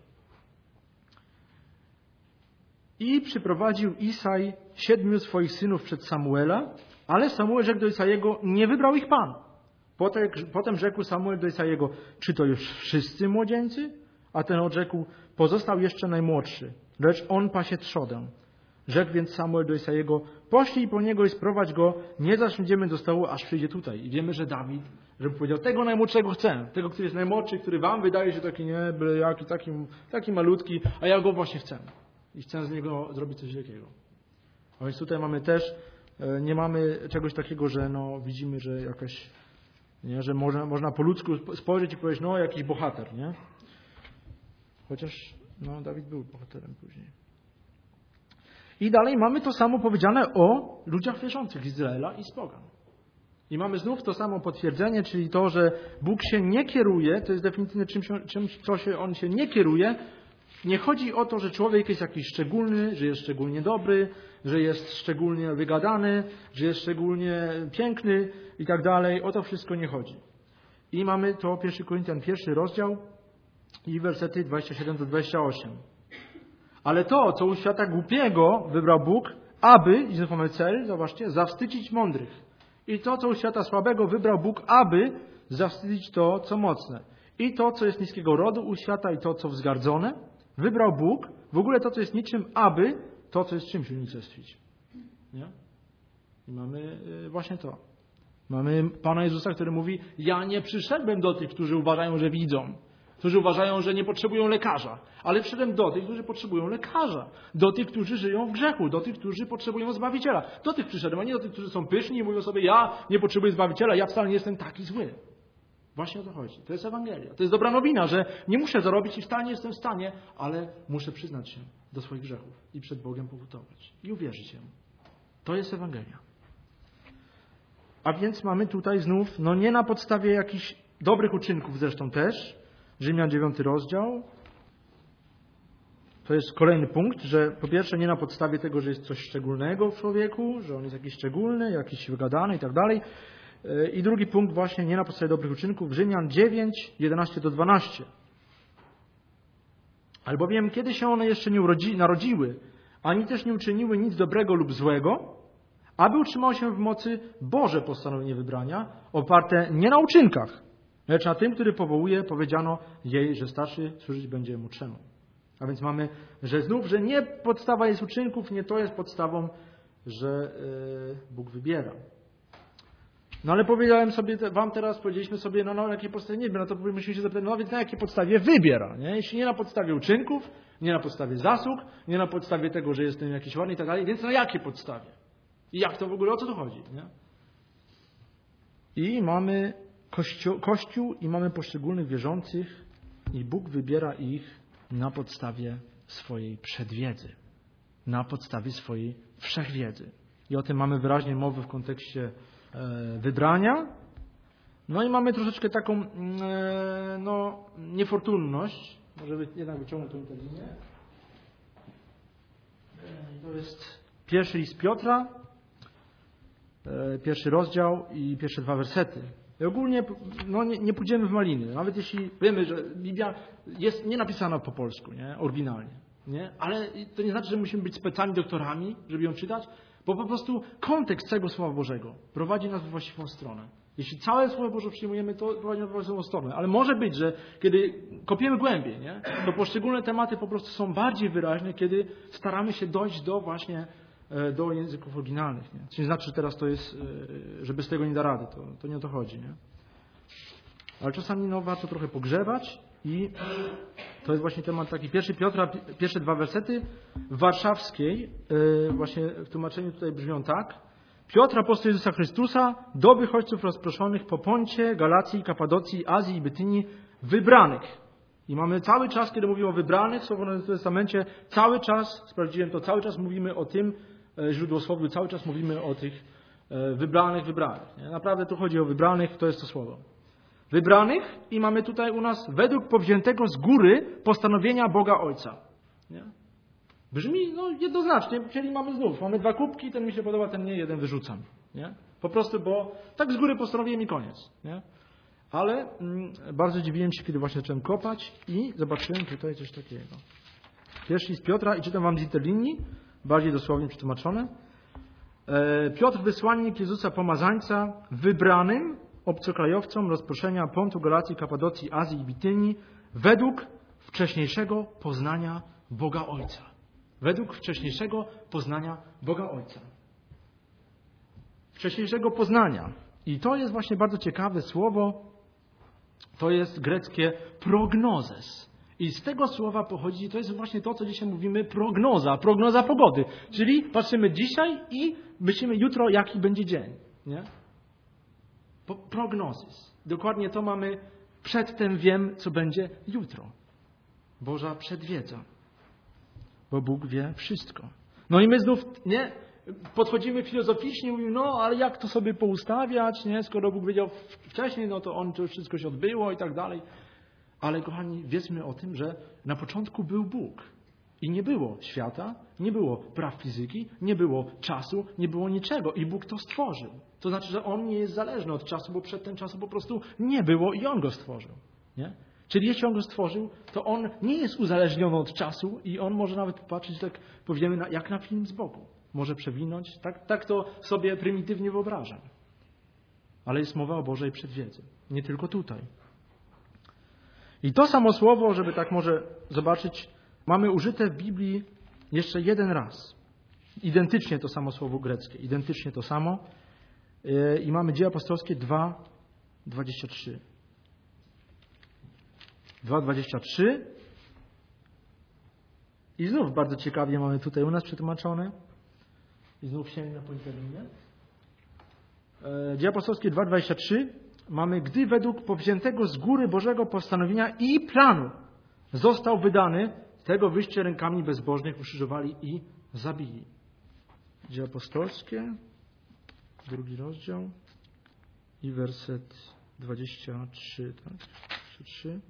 S1: I przyprowadził Isaj siedmiu swoich synów przed Samuela, ale Samuel rzekł do Isajego, nie wybrał ich Pan. Potem, potem rzekł Samuel do Isajego, czy to już wszyscy młodzieńcy? A ten odrzekł, pozostał jeszcze najmłodszy, lecz on pasie trzodę. Rzekł więc Samuel do Isajego, poślij po niego i sprowadź go, nie zasiądziemy do stołu, aż przyjdzie tutaj. I wiemy, że Dawid, żeby powiedział, tego najmłodszego chcę, tego, który jest najmłodszy, który wam wydaje się taki nie, byle jaki, taki, taki malutki, a ja go właśnie chcę. I chcę z niego zrobić coś wielkiego. A więc tutaj mamy też, nie mamy czegoś takiego, że no, widzimy, że jakaś, nie, że można, można po ludzku spojrzeć i powiedzieć, no jakiś bohater, nie? Chociaż no, Dawid był bohaterem później. I dalej mamy to samo powiedziane o ludziach wierzących Izraela i z pogan. I mamy znów to samo potwierdzenie, czyli to, że Bóg się nie kieruje, to jest definitywnie czymś, czymś co się on się nie kieruje. Nie chodzi o to, że człowiek jest jakiś szczególny, że jest szczególnie dobry, że jest szczególnie wygadany, że jest szczególnie piękny i tak dalej. O to wszystko nie chodzi. I mamy to pierwszy Koryntian, pierwszy rozdział i wersety dwadzieścia siedem do dwudziestego ósmego. Ale to, co u świata głupiego wybrał Bóg, aby, i znów mamy cel, zobaczcie, zawstydzić mądrych. I to, co u świata słabego wybrał Bóg, aby zawstydzić to, co mocne. I to, co jest niskiego rodu u świata, i to, co wzgardzone, wybrał Bóg, w ogóle to, co jest niczym, aby to, co jest czymś, unicestwić. Nie? I mamy właśnie to. Mamy Pana Jezusa, który mówi, ja nie przyszedłem do tych, którzy uważają, że widzą, którzy uważają, że nie potrzebują lekarza, ale przyszedłem do tych, którzy potrzebują lekarza, do tych, którzy żyją w grzechu, do tych, którzy potrzebują Zbawiciela. Do tych przyszedłem, a nie do tych, którzy są pyszni i mówią sobie, ja nie potrzebuję Zbawiciela, ja wcale nie jestem taki zły. Właśnie o to chodzi. To jest Ewangelia. To jest dobra nowina, że nie muszę zarobić i wcale nie jestem w stanie, ale muszę przyznać się do swoich grzechów i przed Bogiem pokutować i uwierzyć Jemu. To jest Ewangelia. A więc mamy tutaj znów, no nie na podstawie jakichś dobrych uczynków zresztą też, Rzymian dziewiąty rozdział. To jest kolejny punkt, że po pierwsze nie na podstawie tego, że jest coś szczególnego w człowieku, że on jest jakiś szczególny, jakiś wygadany i tak dalej. I drugi punkt właśnie nie na podstawie dobrych uczynków. Rzymian dziewięć, jedenaście do dwunastu. Albowiem kiedy się one jeszcze nie urodzi, narodziły, ani też nie uczyniły nic dobrego lub złego, aby utrzymało się w mocy Boże postanowienie wybrania, oparte nie na uczynkach, lecz na tym, który powołuje, powiedziano jej, że starszy służyć będzie mu czemu. A więc mamy, że znów, że nie podstawa jest uczynków, nie to jest podstawą, że yy, Bóg wybiera. No ale powiedziałem sobie, wam teraz powiedzieliśmy sobie, no, no na jakiej podstawie nie wiem, no to musimy się zapytać, no więc na jakiej podstawie wybiera, nie? Jeśli nie na podstawie uczynków, nie na podstawie zasług, nie na podstawie tego, że jestem jakiś ładny i tak dalej, więc na jakiej podstawie? I jak to w ogóle, o co tu chodzi, nie? I mamy kościół, kościół i mamy poszczególnych wierzących i Bóg wybiera ich na podstawie swojej przedwiedzy, na podstawie swojej wszechwiedzy. I o tym mamy wyraźnie mowę w kontekście e, wybrania. No i mamy troszeczkę taką e, no, niefortunność. Może jednak wyciągnę tą interlinię. To jest pierwszy list Piotra, e, pierwszy rozdział i pierwsze dwa wersety. I ogólnie no, nie, nie pójdziemy w maliny. Nawet jeśli wiemy, że Biblia jest nie napisana po polsku, nie? Oryginalnie. Nie? Ale to nie znaczy, że musimy być specjalni doktorami, żeby ją czytać, bo po prostu kontekst całego Słowa Bożego prowadzi nas w właściwą stronę. Jeśli całe Słowo Boże przyjmujemy, to prowadzi nas w właściwą stronę. Ale może być, że kiedy kopiemy głębiej, nie? To poszczególne tematy po prostu są bardziej wyraźne, kiedy staramy się dojść do właśnie do języków oryginalnych. Nie? Co nie znaczy, że teraz to jest, że bez tego nie da rady. To, to nie o to chodzi. Nie? Ale czasami no, warto trochę pogrzebać i to jest właśnie temat taki. Pierwszy Piotra, pierwsze dwa wersety w warszawskiej, właśnie w tłumaczeniu tutaj brzmią tak. Piotr, apostoł Jezusa Chrystusa, do wychodźców rozproszonych po Poncie, Galacji, Kapadocji, Azji i Bytynii, wybranych. I mamy cały czas, kiedy mówimy o wybranych w Słownym Testamencie, cały czas, sprawdziłem to, cały czas mówimy o tym źródłosłowiu, cały czas mówimy o tych wybranych, wybranych. Nie? Naprawdę tu chodzi o wybranych, to jest to słowo. Wybranych i mamy tutaj u nas według powziętego z góry postanowienia Boga Ojca. Nie? Brzmi no, jednoznacznie, czyli mamy znów, mamy dwa kubki, ten mi się podoba, ten nie, jeden wyrzucam. Nie? Po prostu, bo tak z góry postanowiłem i koniec. Nie? Ale mm, bardzo dziwiłem się, kiedy właśnie zacząłem kopać i zobaczyłem tutaj coś takiego. Pierwszy list Piotra i czytam wam z interlinii, bardziej dosłownie przetłumaczone. E, Piotr, wysłannik Jezusa Pomazańca, wybranym obcokrajowcom rozproszenia Pontu, Galacji, Kapadocji, Azji i Bitynii, według wcześniejszego poznania Boga Ojca. Według wcześniejszego poznania Boga Ojca. Wcześniejszego poznania. I to jest właśnie bardzo ciekawe słowo. To jest greckie prognozes. I z tego słowa pochodzi, to jest właśnie to, co dzisiaj mówimy, prognoza, prognoza pogody. Czyli patrzymy dzisiaj i myślimy jutro, jaki będzie dzień. Nie? Prognozis. Dokładnie to mamy, przedtem wiem, co będzie jutro. Boża przedwiedza. Bo Bóg wie wszystko. No i my znów, nie, podchodzimy filozoficznie, mówimy, no ale jak to sobie poustawiać, nie? Skoro Bóg wiedział wcześniej, no to On, to już wszystko się odbyło i tak dalej. Ale kochani, wiedzmy o tym, że na początku był Bóg. I nie było świata, nie było praw fizyki, nie było czasu, nie było niczego. I Bóg to stworzył. To znaczy, że On nie jest zależny od czasu, bo przed tym czasu po prostu nie było i On go stworzył. Nie? Czyli jeśli On go stworzył, to On nie jest uzależniony od czasu i On może nawet popatrzeć, tak powiemy, na, jak na film z boku. Może przewinąć. Tak, tak to sobie prymitywnie wyobrażam. ale jest mowa o Bożej przedwiedzy. Nie tylko tutaj. I to samo słowo, żeby tak może zobaczyć, mamy użyte w Biblii jeszcze jeden raz. Identycznie to samo słowo greckie. Identycznie to samo. I mamy Dzieje Apostolskie dwa, dwadzieścia trzy. dwa, dwadzieścia trzy. I znów bardzo ciekawie mamy tutaj u nas przetłumaczone. I znów sięgnę po interlinie. Dzieje Apostolskie dwa, dwadzieścia trzy. Mamy, gdy według powziętego z góry Bożego postanowienia i planu został wydany, tego wyście rękami bezbożnych ukrzyżowali i zabili. Dzieje Apostolskie, drugi rozdział i werset dwadzieścia trzy. Tak? dwadzieścia trzy.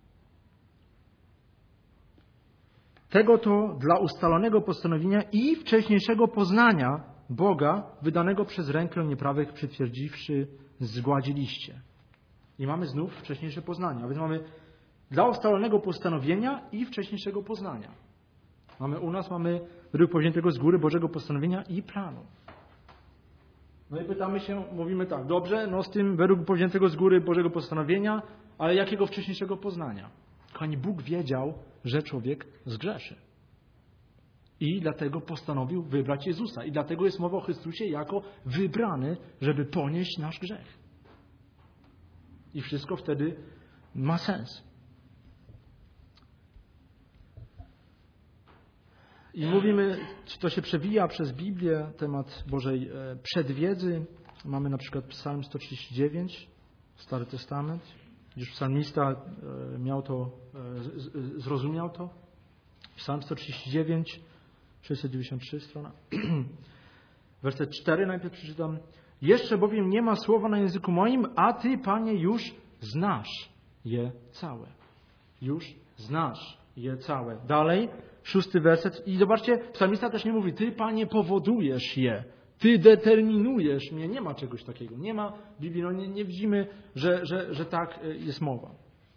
S1: Tego to dla ustalonego postanowienia i wcześniejszego poznania Boga, wydanego przez rękę nieprawych przytwierdziwszy, zgładziliście. I mamy znów wcześniejsze poznania. A więc mamy dla ustalonego postanowienia i wcześniejszego poznania. Mamy u nas, mamy według powziętego z góry Bożego postanowienia i planu. No i pytamy się, mówimy tak, dobrze, no z tym według powziętego z góry Bożego postanowienia, ale jakiego wcześniejszego poznania? Kochani, Bóg wiedział, że człowiek zgrzeszy. I dlatego postanowił wybrać Jezusa. I dlatego jest mowa o Chrystusie jako wybrany, żeby ponieść nasz grzech. I wszystko wtedy ma sens. I mówimy, czy to się przewija przez Biblię, temat Bożej przedwiedzy. Mamy na przykład Psalm sto trzydzieści dziewięć, Stary Testament, gdyż psalmista miał to, zrozumiał to. Psalm sto trzydzieści dziewięć, sześćset dziewięćdziesiąt trzy strona. Werset cztery najpierw przeczytam. Jeszcze bowiem nie ma słowa na języku moim, a Ty, Panie, już znasz je całe. Już znasz je całe. Dalej, szósty werset. I zobaczcie, psalmista też nie mówi, Ty, Panie, powodujesz je. Ty determinujesz mnie. Nie ma czegoś takiego. Nie ma w Biblii. No nie, nie widzimy, że, że, że tak jest mowa.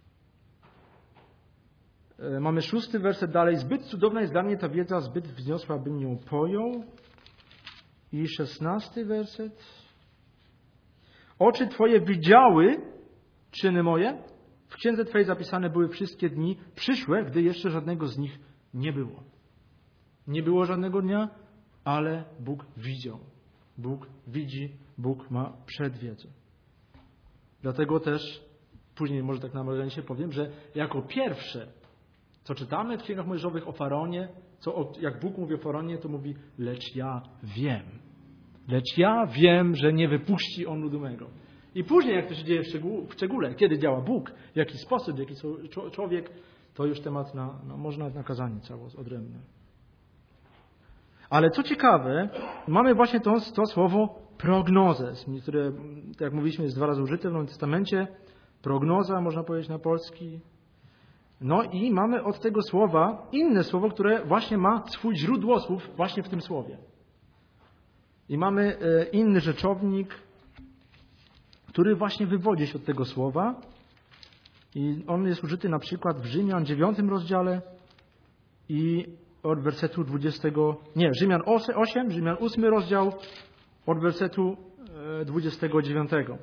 S1: Mamy szósty werset dalej. Zbyt cudowna jest dla mnie ta wiedza, zbyt wzniosła, bym ją pojął. I szesnasty werset. Oczy Twoje widziały czyny moje. W księdze Twojej zapisane były wszystkie dni przyszłe, gdy jeszcze żadnego z nich nie było. Nie było żadnego dnia, ale Bóg widział. Bóg widzi, Bóg ma przedwiedzę. Dlatego też, później może tak na marginesie powiem, że jako pierwsze, co czytamy w Księgach Mojżeszowych o Faraonie, co, jak Bóg mówi o Faraonie, to mówi, lecz ja wiem. Lecz ja wiem, że nie wypuści on ludu mego. I później, jak to się dzieje w szczególe, w szczególe kiedy działa Bóg, w jaki sposób, w jaki człowiek, to już temat na, no, można na kazanie całe odrębne. Ale co ciekawe, mamy właśnie to, to słowo prognozes, które, tak jak mówiliśmy, jest dwa razy użyte w Nowym Testamencie. Prognoza, można powiedzieć na polski. No i mamy od tego słowa inne słowo, które właśnie ma swój źródło słów właśnie w tym słowie. I mamy inny rzeczownik, który właśnie wywodzi się od tego słowa. I on jest użyty na przykład w Rzymian dziewiątym rozdziale i od wersetu dwudziestego, nie, Rzymian osiem, Rzymian ósmy rozdział od wersetu dwudziestego dziewiątego.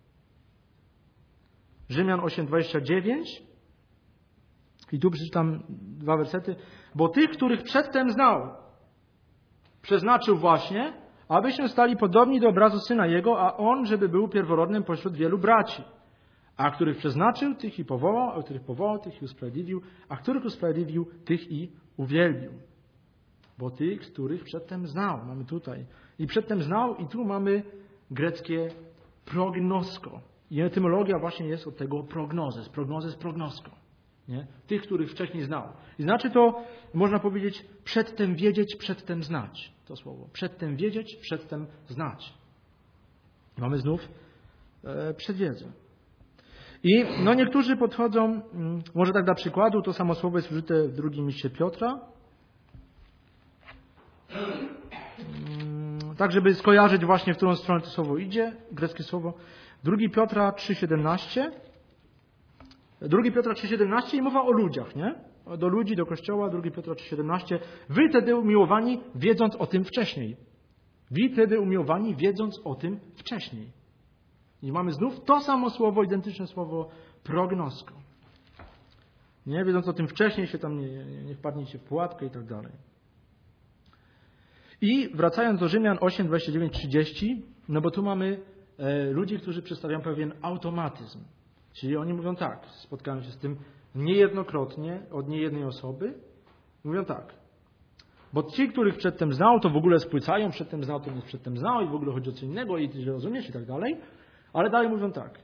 S1: Rzymian osiem, dwadzieścia dziewięć. I tu przeczytam dwa wersety. Bo tych, których przedtem znał, przeznaczył właśnie, aby się stali podobni do obrazu Syna Jego, a On, żeby był pierworodnym pośród wielu braci. A których przeznaczył, tych i powołał, a których powołał, tych i usprawiedliwił, a których usprawiedliwił, tych i uwielbił. Bo tych, których przedtem znał, mamy tutaj. I przedtem znał, i tu mamy greckie prognosko. I etymologia właśnie jest od tego prognozes. Prognozes, prognosko. Nie? Tych, których wcześniej znał. I znaczy to, można powiedzieć, przedtem wiedzieć, przedtem znać. To słowo. Przedtem wiedzieć, przedtem znać. Mamy znów e, przedwiedzę. I no niektórzy podchodzą, może tak dla przykładu, to samo słowo jest użyte w drugim liście Piotra. Tak, żeby skojarzyć właśnie, w którą stronę to słowo idzie, greckie słowo. drugi Piotra trzy siedemnaście. drugi Piotra trzy siedemnaście i mowa o ludziach, nie? Do ludzi, do Kościoła, drugi Piotra trzy siedemnaście. Wy tedy umiłowani, wiedząc o tym wcześniej. Wy tedy umiłowani, wiedząc o tym wcześniej. I mamy znów to samo słowo, identyczne słowo prognosko. Nie wiedząc o tym wcześniej, się tam nie, nie, nie wpadniecie w pułapkę i tak dalej. I wracając do Rzymian osiem, dwadzieścia dziewięć, trzydzieści, no bo tu mamy e, ludzi, którzy przedstawiają pewien automatyzm. Czyli oni mówią tak, spotkałem się z tym niejednokrotnie od niejednej osoby, mówią tak, bo ci, których przedtem znał, to w ogóle spłycają, przedtem znał, to nie przedtem znał i w ogóle chodzi o co innego i ty źle rozumiesz i tak dalej, ale dalej mówią tak.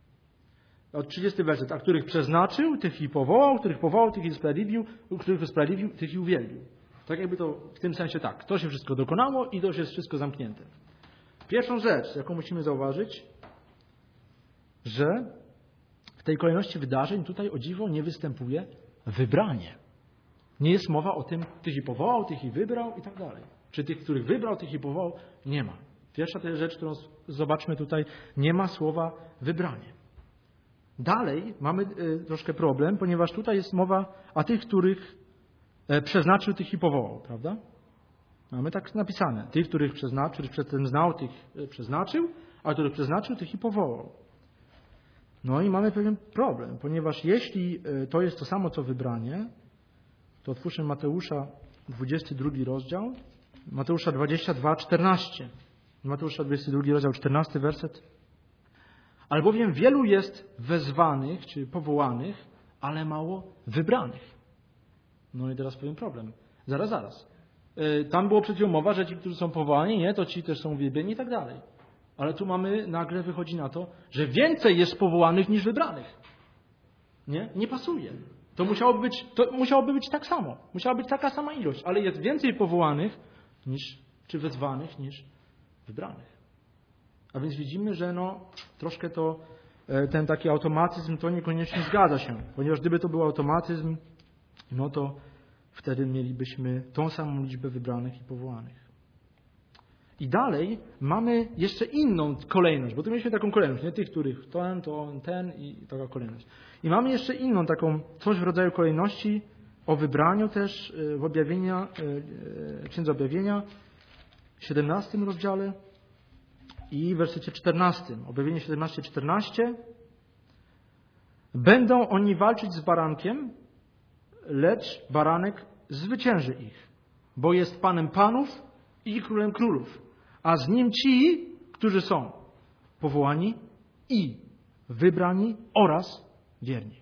S1: Od trzydziesty werset, a których przeznaczył, tych i powołał, których powołał, tych i usprawiedliwił, których usprawiedliwił, tych i uwielbił. Tak jakby to w tym sensie tak. To się wszystko dokonało i to już jest wszystko zamknięte. Pierwszą rzecz, jaką musimy zauważyć, że w tej kolejności wydarzeń tutaj o dziwo nie występuje wybranie. Nie jest mowa o tym, tych i powołał, tych i wybrał i tak dalej. Czy tych, których wybrał, tych i powołał, nie ma. Pierwsza to jest rzecz, którą zobaczmy tutaj, nie ma słowa wybranie. Dalej mamy y, troszkę problem, ponieważ tutaj jest mowa o tych, których e, przeznaczył, tych i powołał, prawda? Mamy tak napisane. Tych, których przeznaczył, których przedtem znał, tych e, przeznaczył, a których przeznaczył, tych i powołał. No i mamy pewien problem, ponieważ jeśli e, to jest to samo, co wybranie, to otwórzmy Mateusza dwudziesty drugi rozdział, Mateusza dwadzieścia dwa, czternaście. Mateusza dwudziesty drugi rozdział, czternasty werset. Albowiem wielu jest wezwanych, czy powołanych, ale mało wybranych. No i teraz powiem problem. Zaraz, zaraz. Tam było przed chwilą mowa, że ci, którzy są powołani, nie, to ci też są uwielbieni i tak dalej. Ale tu mamy, nagle wychodzi na to, że więcej jest powołanych niż wybranych. Nie? Nie pasuje. To musiałoby być, to musiałoby być tak samo. Musiała być taka sama ilość, ale jest więcej powołanych niż, czy wezwanych niż wybranych. A więc widzimy, że no, troszkę to, ten taki automatyzm to niekoniecznie zgadza się. Ponieważ gdyby to był automatyzm, no to wtedy mielibyśmy tą samą liczbę wybranych i powołanych. I dalej mamy jeszcze inną kolejność, bo tu mieliśmy taką kolejność, nie tych, których ten, to on, ten i taka kolejność. I mamy jeszcze inną taką, coś w rodzaju kolejności o wybraniu też w objawienia, Księdza Objawienia w siedemnastym rozdziale i w wersecie czternastym. Objawienie siedemnaście, czternaście. Będą oni walczyć z barankiem, lecz baranek zwycięży ich, bo jest Panem Panów i Królem Królów, a z Nim ci, którzy są powołani i wybrani oraz wierni.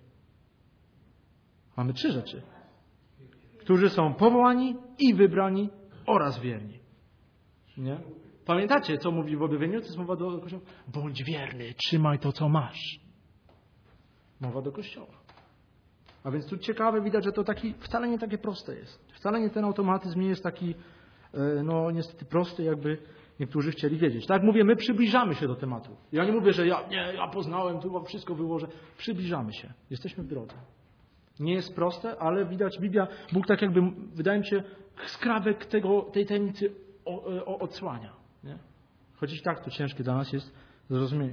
S1: Mamy trzy rzeczy. Którzy są powołani i wybrani oraz wierni. Nie? Pamiętacie, co mówi w objawieniu? To jest mowa do Kościoła. Bądź wierny, trzymaj to, co masz. Mowa do Kościoła. A więc tu ciekawe, widać, że to taki, wcale nie takie proste jest. Wcale nie ten automatyzm nie jest taki, no niestety prosty, jakby niektórzy chcieli wiedzieć. Tak jak mówię, my przybliżamy się do tematu. Ja nie mówię, że ja, nie, ja poznałem, tu wam wszystko wyłożę. Przybliżamy się. Jesteśmy w drodze. Nie jest proste, ale widać, Biblia, Bóg tak jakby, wydaje mi się, skrawek tego, tej tajemnicy o, o, odsłania. Nie? Choć i tak to ciężkie dla nas jest do zrozumienia.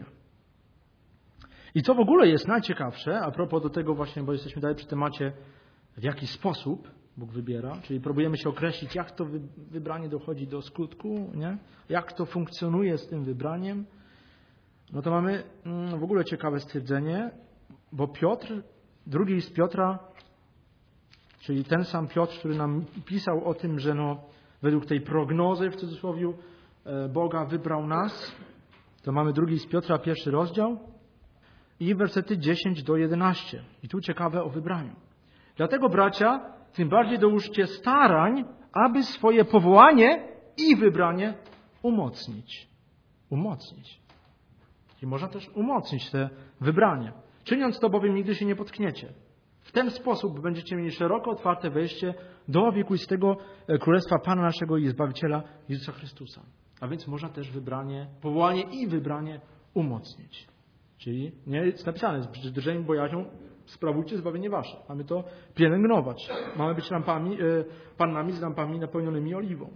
S1: I co w ogóle jest najciekawsze, a propos do tego właśnie, bo jesteśmy dalej przy temacie, w jaki sposób Bóg wybiera, czyli próbujemy się określić, jak to wybranie dochodzi do skutku, nie? Jak to funkcjonuje z tym wybraniem, no to mamy w ogóle ciekawe stwierdzenie, bo Piotr, drugi list Piotra, czyli ten sam Piotr, który nam pisał o tym, że no, według tej prognozy, w cudzysłowie, Boga wybrał nas, to mamy drugi list Piotra, pierwszy rozdział i wersety dziesięć do jedenastu. I tu ciekawe o wybraniu. Dlatego, bracia, tym bardziej dołóżcie starań, aby swoje powołanie i wybranie umocnić. Umocnić. I można też umocnić te wybranie. Czyniąc to bowiem nigdy się nie potkniecie. W ten sposób będziecie mieli szeroko otwarte wejście do wiekuistego Królestwa Pana naszego i Zbawiciela Jezusa Chrystusa. A więc można też wybranie, powołanie i wybranie umocnić. Czyli nie jest napisane, z drżeniem bojaźnią sprawujcie zbawienie wasze. Mamy to pielęgnować. Mamy być lampami, pannami z lampami napełnionymi oliwą.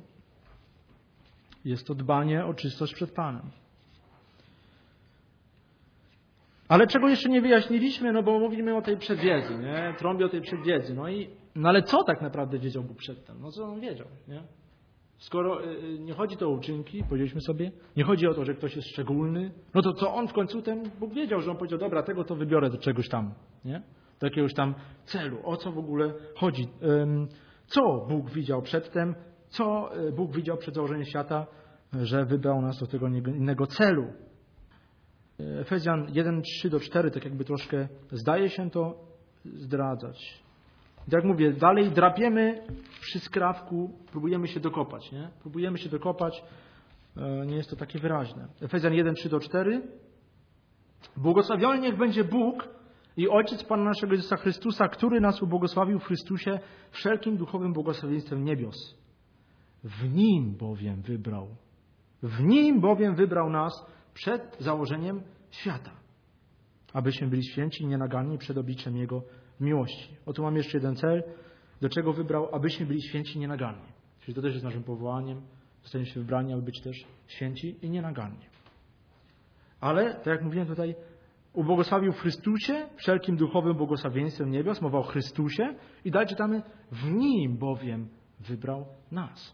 S1: Jest to dbanie o czystość przed Panem. Ale czego jeszcze nie wyjaśniliśmy, no bo mówimy o tej przedwiedzy, nie? Trąbię o tej przedwiedzy. No i, no ale co tak naprawdę wiedział Bóg przedtem? No co on wiedział, nie? Skoro nie chodzi to o uczynki, powiedzieliśmy sobie, nie chodzi o to, że ktoś jest szczególny, no to co on w końcu, ten Bóg wiedział, że on powiedział, dobra, tego to wybiorę do czegoś tam, nie? Do jakiegoś tam celu. O co w ogóle chodzi? Co Bóg widział przedtem? Co Bóg widział przed założeniem świata, że wybrał nas do tego innego celu? Efezjan jeden, trzy do cztery, tak jakby troszkę zdaje się to zdradzać. I tak mówię, dalej drapiemy przy skrawku, próbujemy się dokopać, nie? Próbujemy się dokopać, nie jest to takie wyraźne. Efezjan jeden, trzy do cztery. Błogosławiony niech będzie Bóg i Ojciec Pana naszego Jezusa Chrystusa, który nas ubłogosławił w Chrystusie wszelkim duchowym błogosławieństwem niebios. W Nim bowiem wybrał. W Nim bowiem wybrał nas przed założeniem świata, abyśmy byli święci i nienaganni przed obliczem Jego w miłości. Oto mam jeszcze jeden cel, do czego wybrał, abyśmy byli święci i nienaganni. Czyli to też jest naszym powołaniem. Zostaniemy wybrani, aby być też święci i nienaganni. Ale, tak jak mówiłem tutaj, ubłogosławił w Chrystusie wszelkim duchowym błogosławieństwem niebios. Mowa o Chrystusie. I dalej czytamy, w Nim bowiem wybrał nas.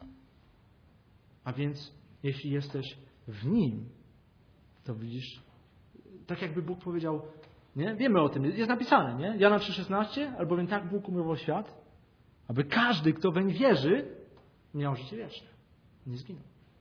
S1: A więc, jeśli jesteś w Nim, to widzisz, tak jakby Bóg powiedział, nie? Wiemy o tym, jest napisane, nie? Jana trzy szesnaście, albowiem tak Bóg umiłował świat, aby każdy, kto weń wierzy, miał życie wieczne. Nie zginął.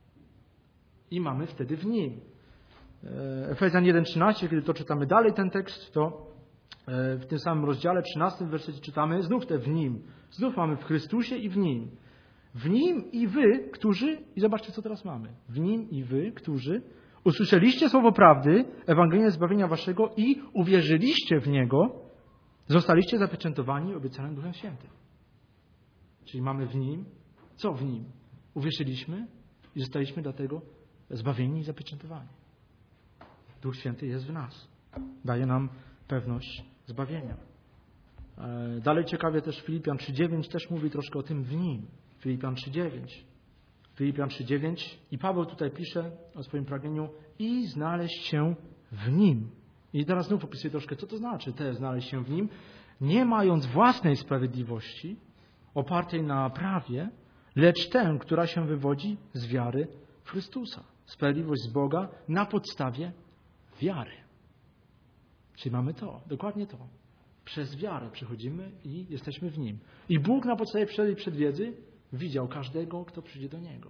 S1: I mamy wtedy w Nim. Efezjan jeden trzynaście, kiedy to czytamy dalej ten tekst, to w tym samym rozdziale, trzynastym wersecie czytamy, znów te w Nim. Znów mamy w Chrystusie i w Nim. W Nim i wy, którzy, i zobaczcie, co teraz mamy. W Nim i wy, którzy usłyszeliście słowo prawdy, Ewangelię zbawienia waszego i uwierzyliście w Niego, zostaliście zapieczętowani obiecanym Duchem Świętym. Czyli mamy w Nim, co w Nim? Uwierzyliśmy i zostaliśmy dlatego zbawieni i zapieczętowani. Duch Święty jest w nas. Daje nam pewność zbawienia. Dalej ciekawie też Filipian trzy dziewięć też mówi troszkę o tym w Nim. Filipian trzy dziewięć. Filipian trzy dziewięć i Paweł tutaj pisze o swoim pragnieniu i znaleźć się w Nim. I teraz znów opisuje troszkę, co to znaczy te znaleźć się w Nim, nie mając własnej sprawiedliwości opartej na prawie, lecz tę, która się wywodzi z wiary w Chrystusa. Sprawiedliwość z Boga na podstawie wiary. Czyli mamy to, dokładnie to. Przez wiarę przychodzimy i jesteśmy w Nim. I Bóg na podstawie przedwiedzy widział każdego, kto przyjdzie do Niego.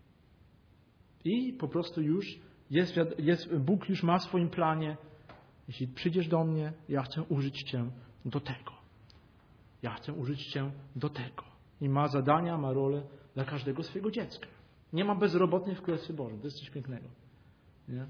S1: I po prostu już jest, jest, Bóg już ma w swoim planie, jeśli przyjdziesz do mnie, ja chcę użyć Cię do tego. Ja chcę użyć Cię do tego. I ma zadania, ma rolę dla każdego swojego dziecka. Nie ma bezrobotnych w Królestwie Bożym. To jest coś pięknego. Nie?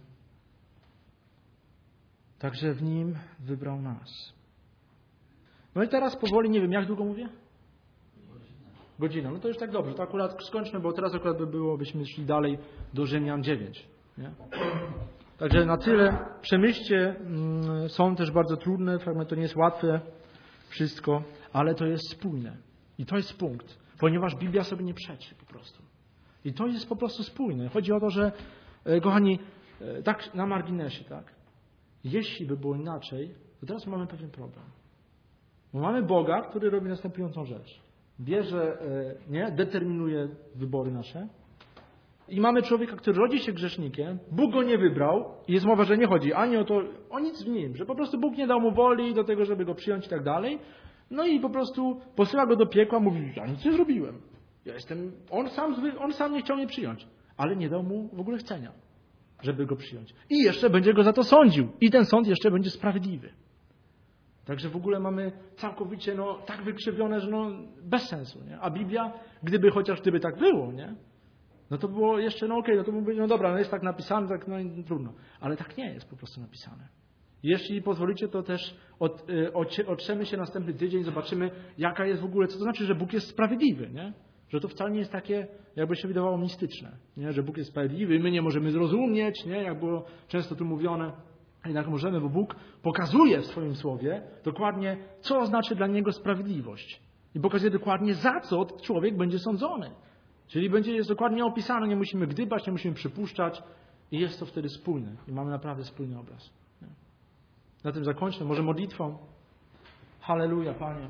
S1: Także w Nim wybrał nas. No i teraz powoli, nie wiem, jak długo mówię? Godzina. No to już tak dobrze. To akurat skończmy, bo teraz akurat by było, byśmy szli dalej do Rzymian dziewięć. Nie? Także na tyle. Przemyślcie, są też bardzo trudne, fragment to nie jest łatwe wszystko, ale to jest spójne. I to jest punkt, ponieważ Biblia sobie nie przeczy po prostu. I to jest po prostu spójne. Chodzi o to, że, kochani, tak na marginesie, tak? Jeśli by było inaczej, to teraz mamy pewien problem. Bo mamy Boga, który robi następującą rzecz. Bierze, nie, determinuje wybory nasze. I mamy człowieka, który rodzi się grzesznikiem, Bóg go nie wybrał i jest mowa, że nie chodzi ani o to, o nic w nim, że po prostu Bóg nie dał mu woli do tego, żeby go przyjąć i tak dalej. No i po prostu posyła go do piekła, mówi, ja nic nie zrobiłem. Ja jestem, on sam, on sam nie chciał mnie przyjąć, ale nie dał mu w ogóle chcenia, żeby go przyjąć. I jeszcze będzie go za to sądził. I ten sąd jeszcze będzie sprawiedliwy. Także w ogóle mamy całkowicie no, tak wykrzywione, że no, bez sensu. Nie? A Biblia, gdyby chociaż gdyby tak było, nie? No to było jeszcze, no okej, okay, no to mógłby, no dobra, no jest tak napisane, tak no trudno. Ale tak nie jest po prostu napisane. Jeśli pozwolicie, to też od, y, od, otrzemy się następny tydzień, zobaczymy, jaka jest w ogóle, co to znaczy, że Bóg jest sprawiedliwy, nie? Że to wcale nie jest takie, jakby się wydawało, mistyczne, nie? Że Bóg jest sprawiedliwy, my nie możemy zrozumieć, nie? Jak było często tu mówione. Jednak możemy, bo Bóg pokazuje w swoim słowie dokładnie, co znaczy dla Niego sprawiedliwość. I pokazuje dokładnie, za co człowiek będzie sądzony. Czyli będzie jest dokładnie opisane, nie musimy gdybać, nie musimy przypuszczać i jest to wtedy spójne. I mamy naprawdę spójny obraz. Na tym zakończmy, może modlitwą. Halleluja, Panie.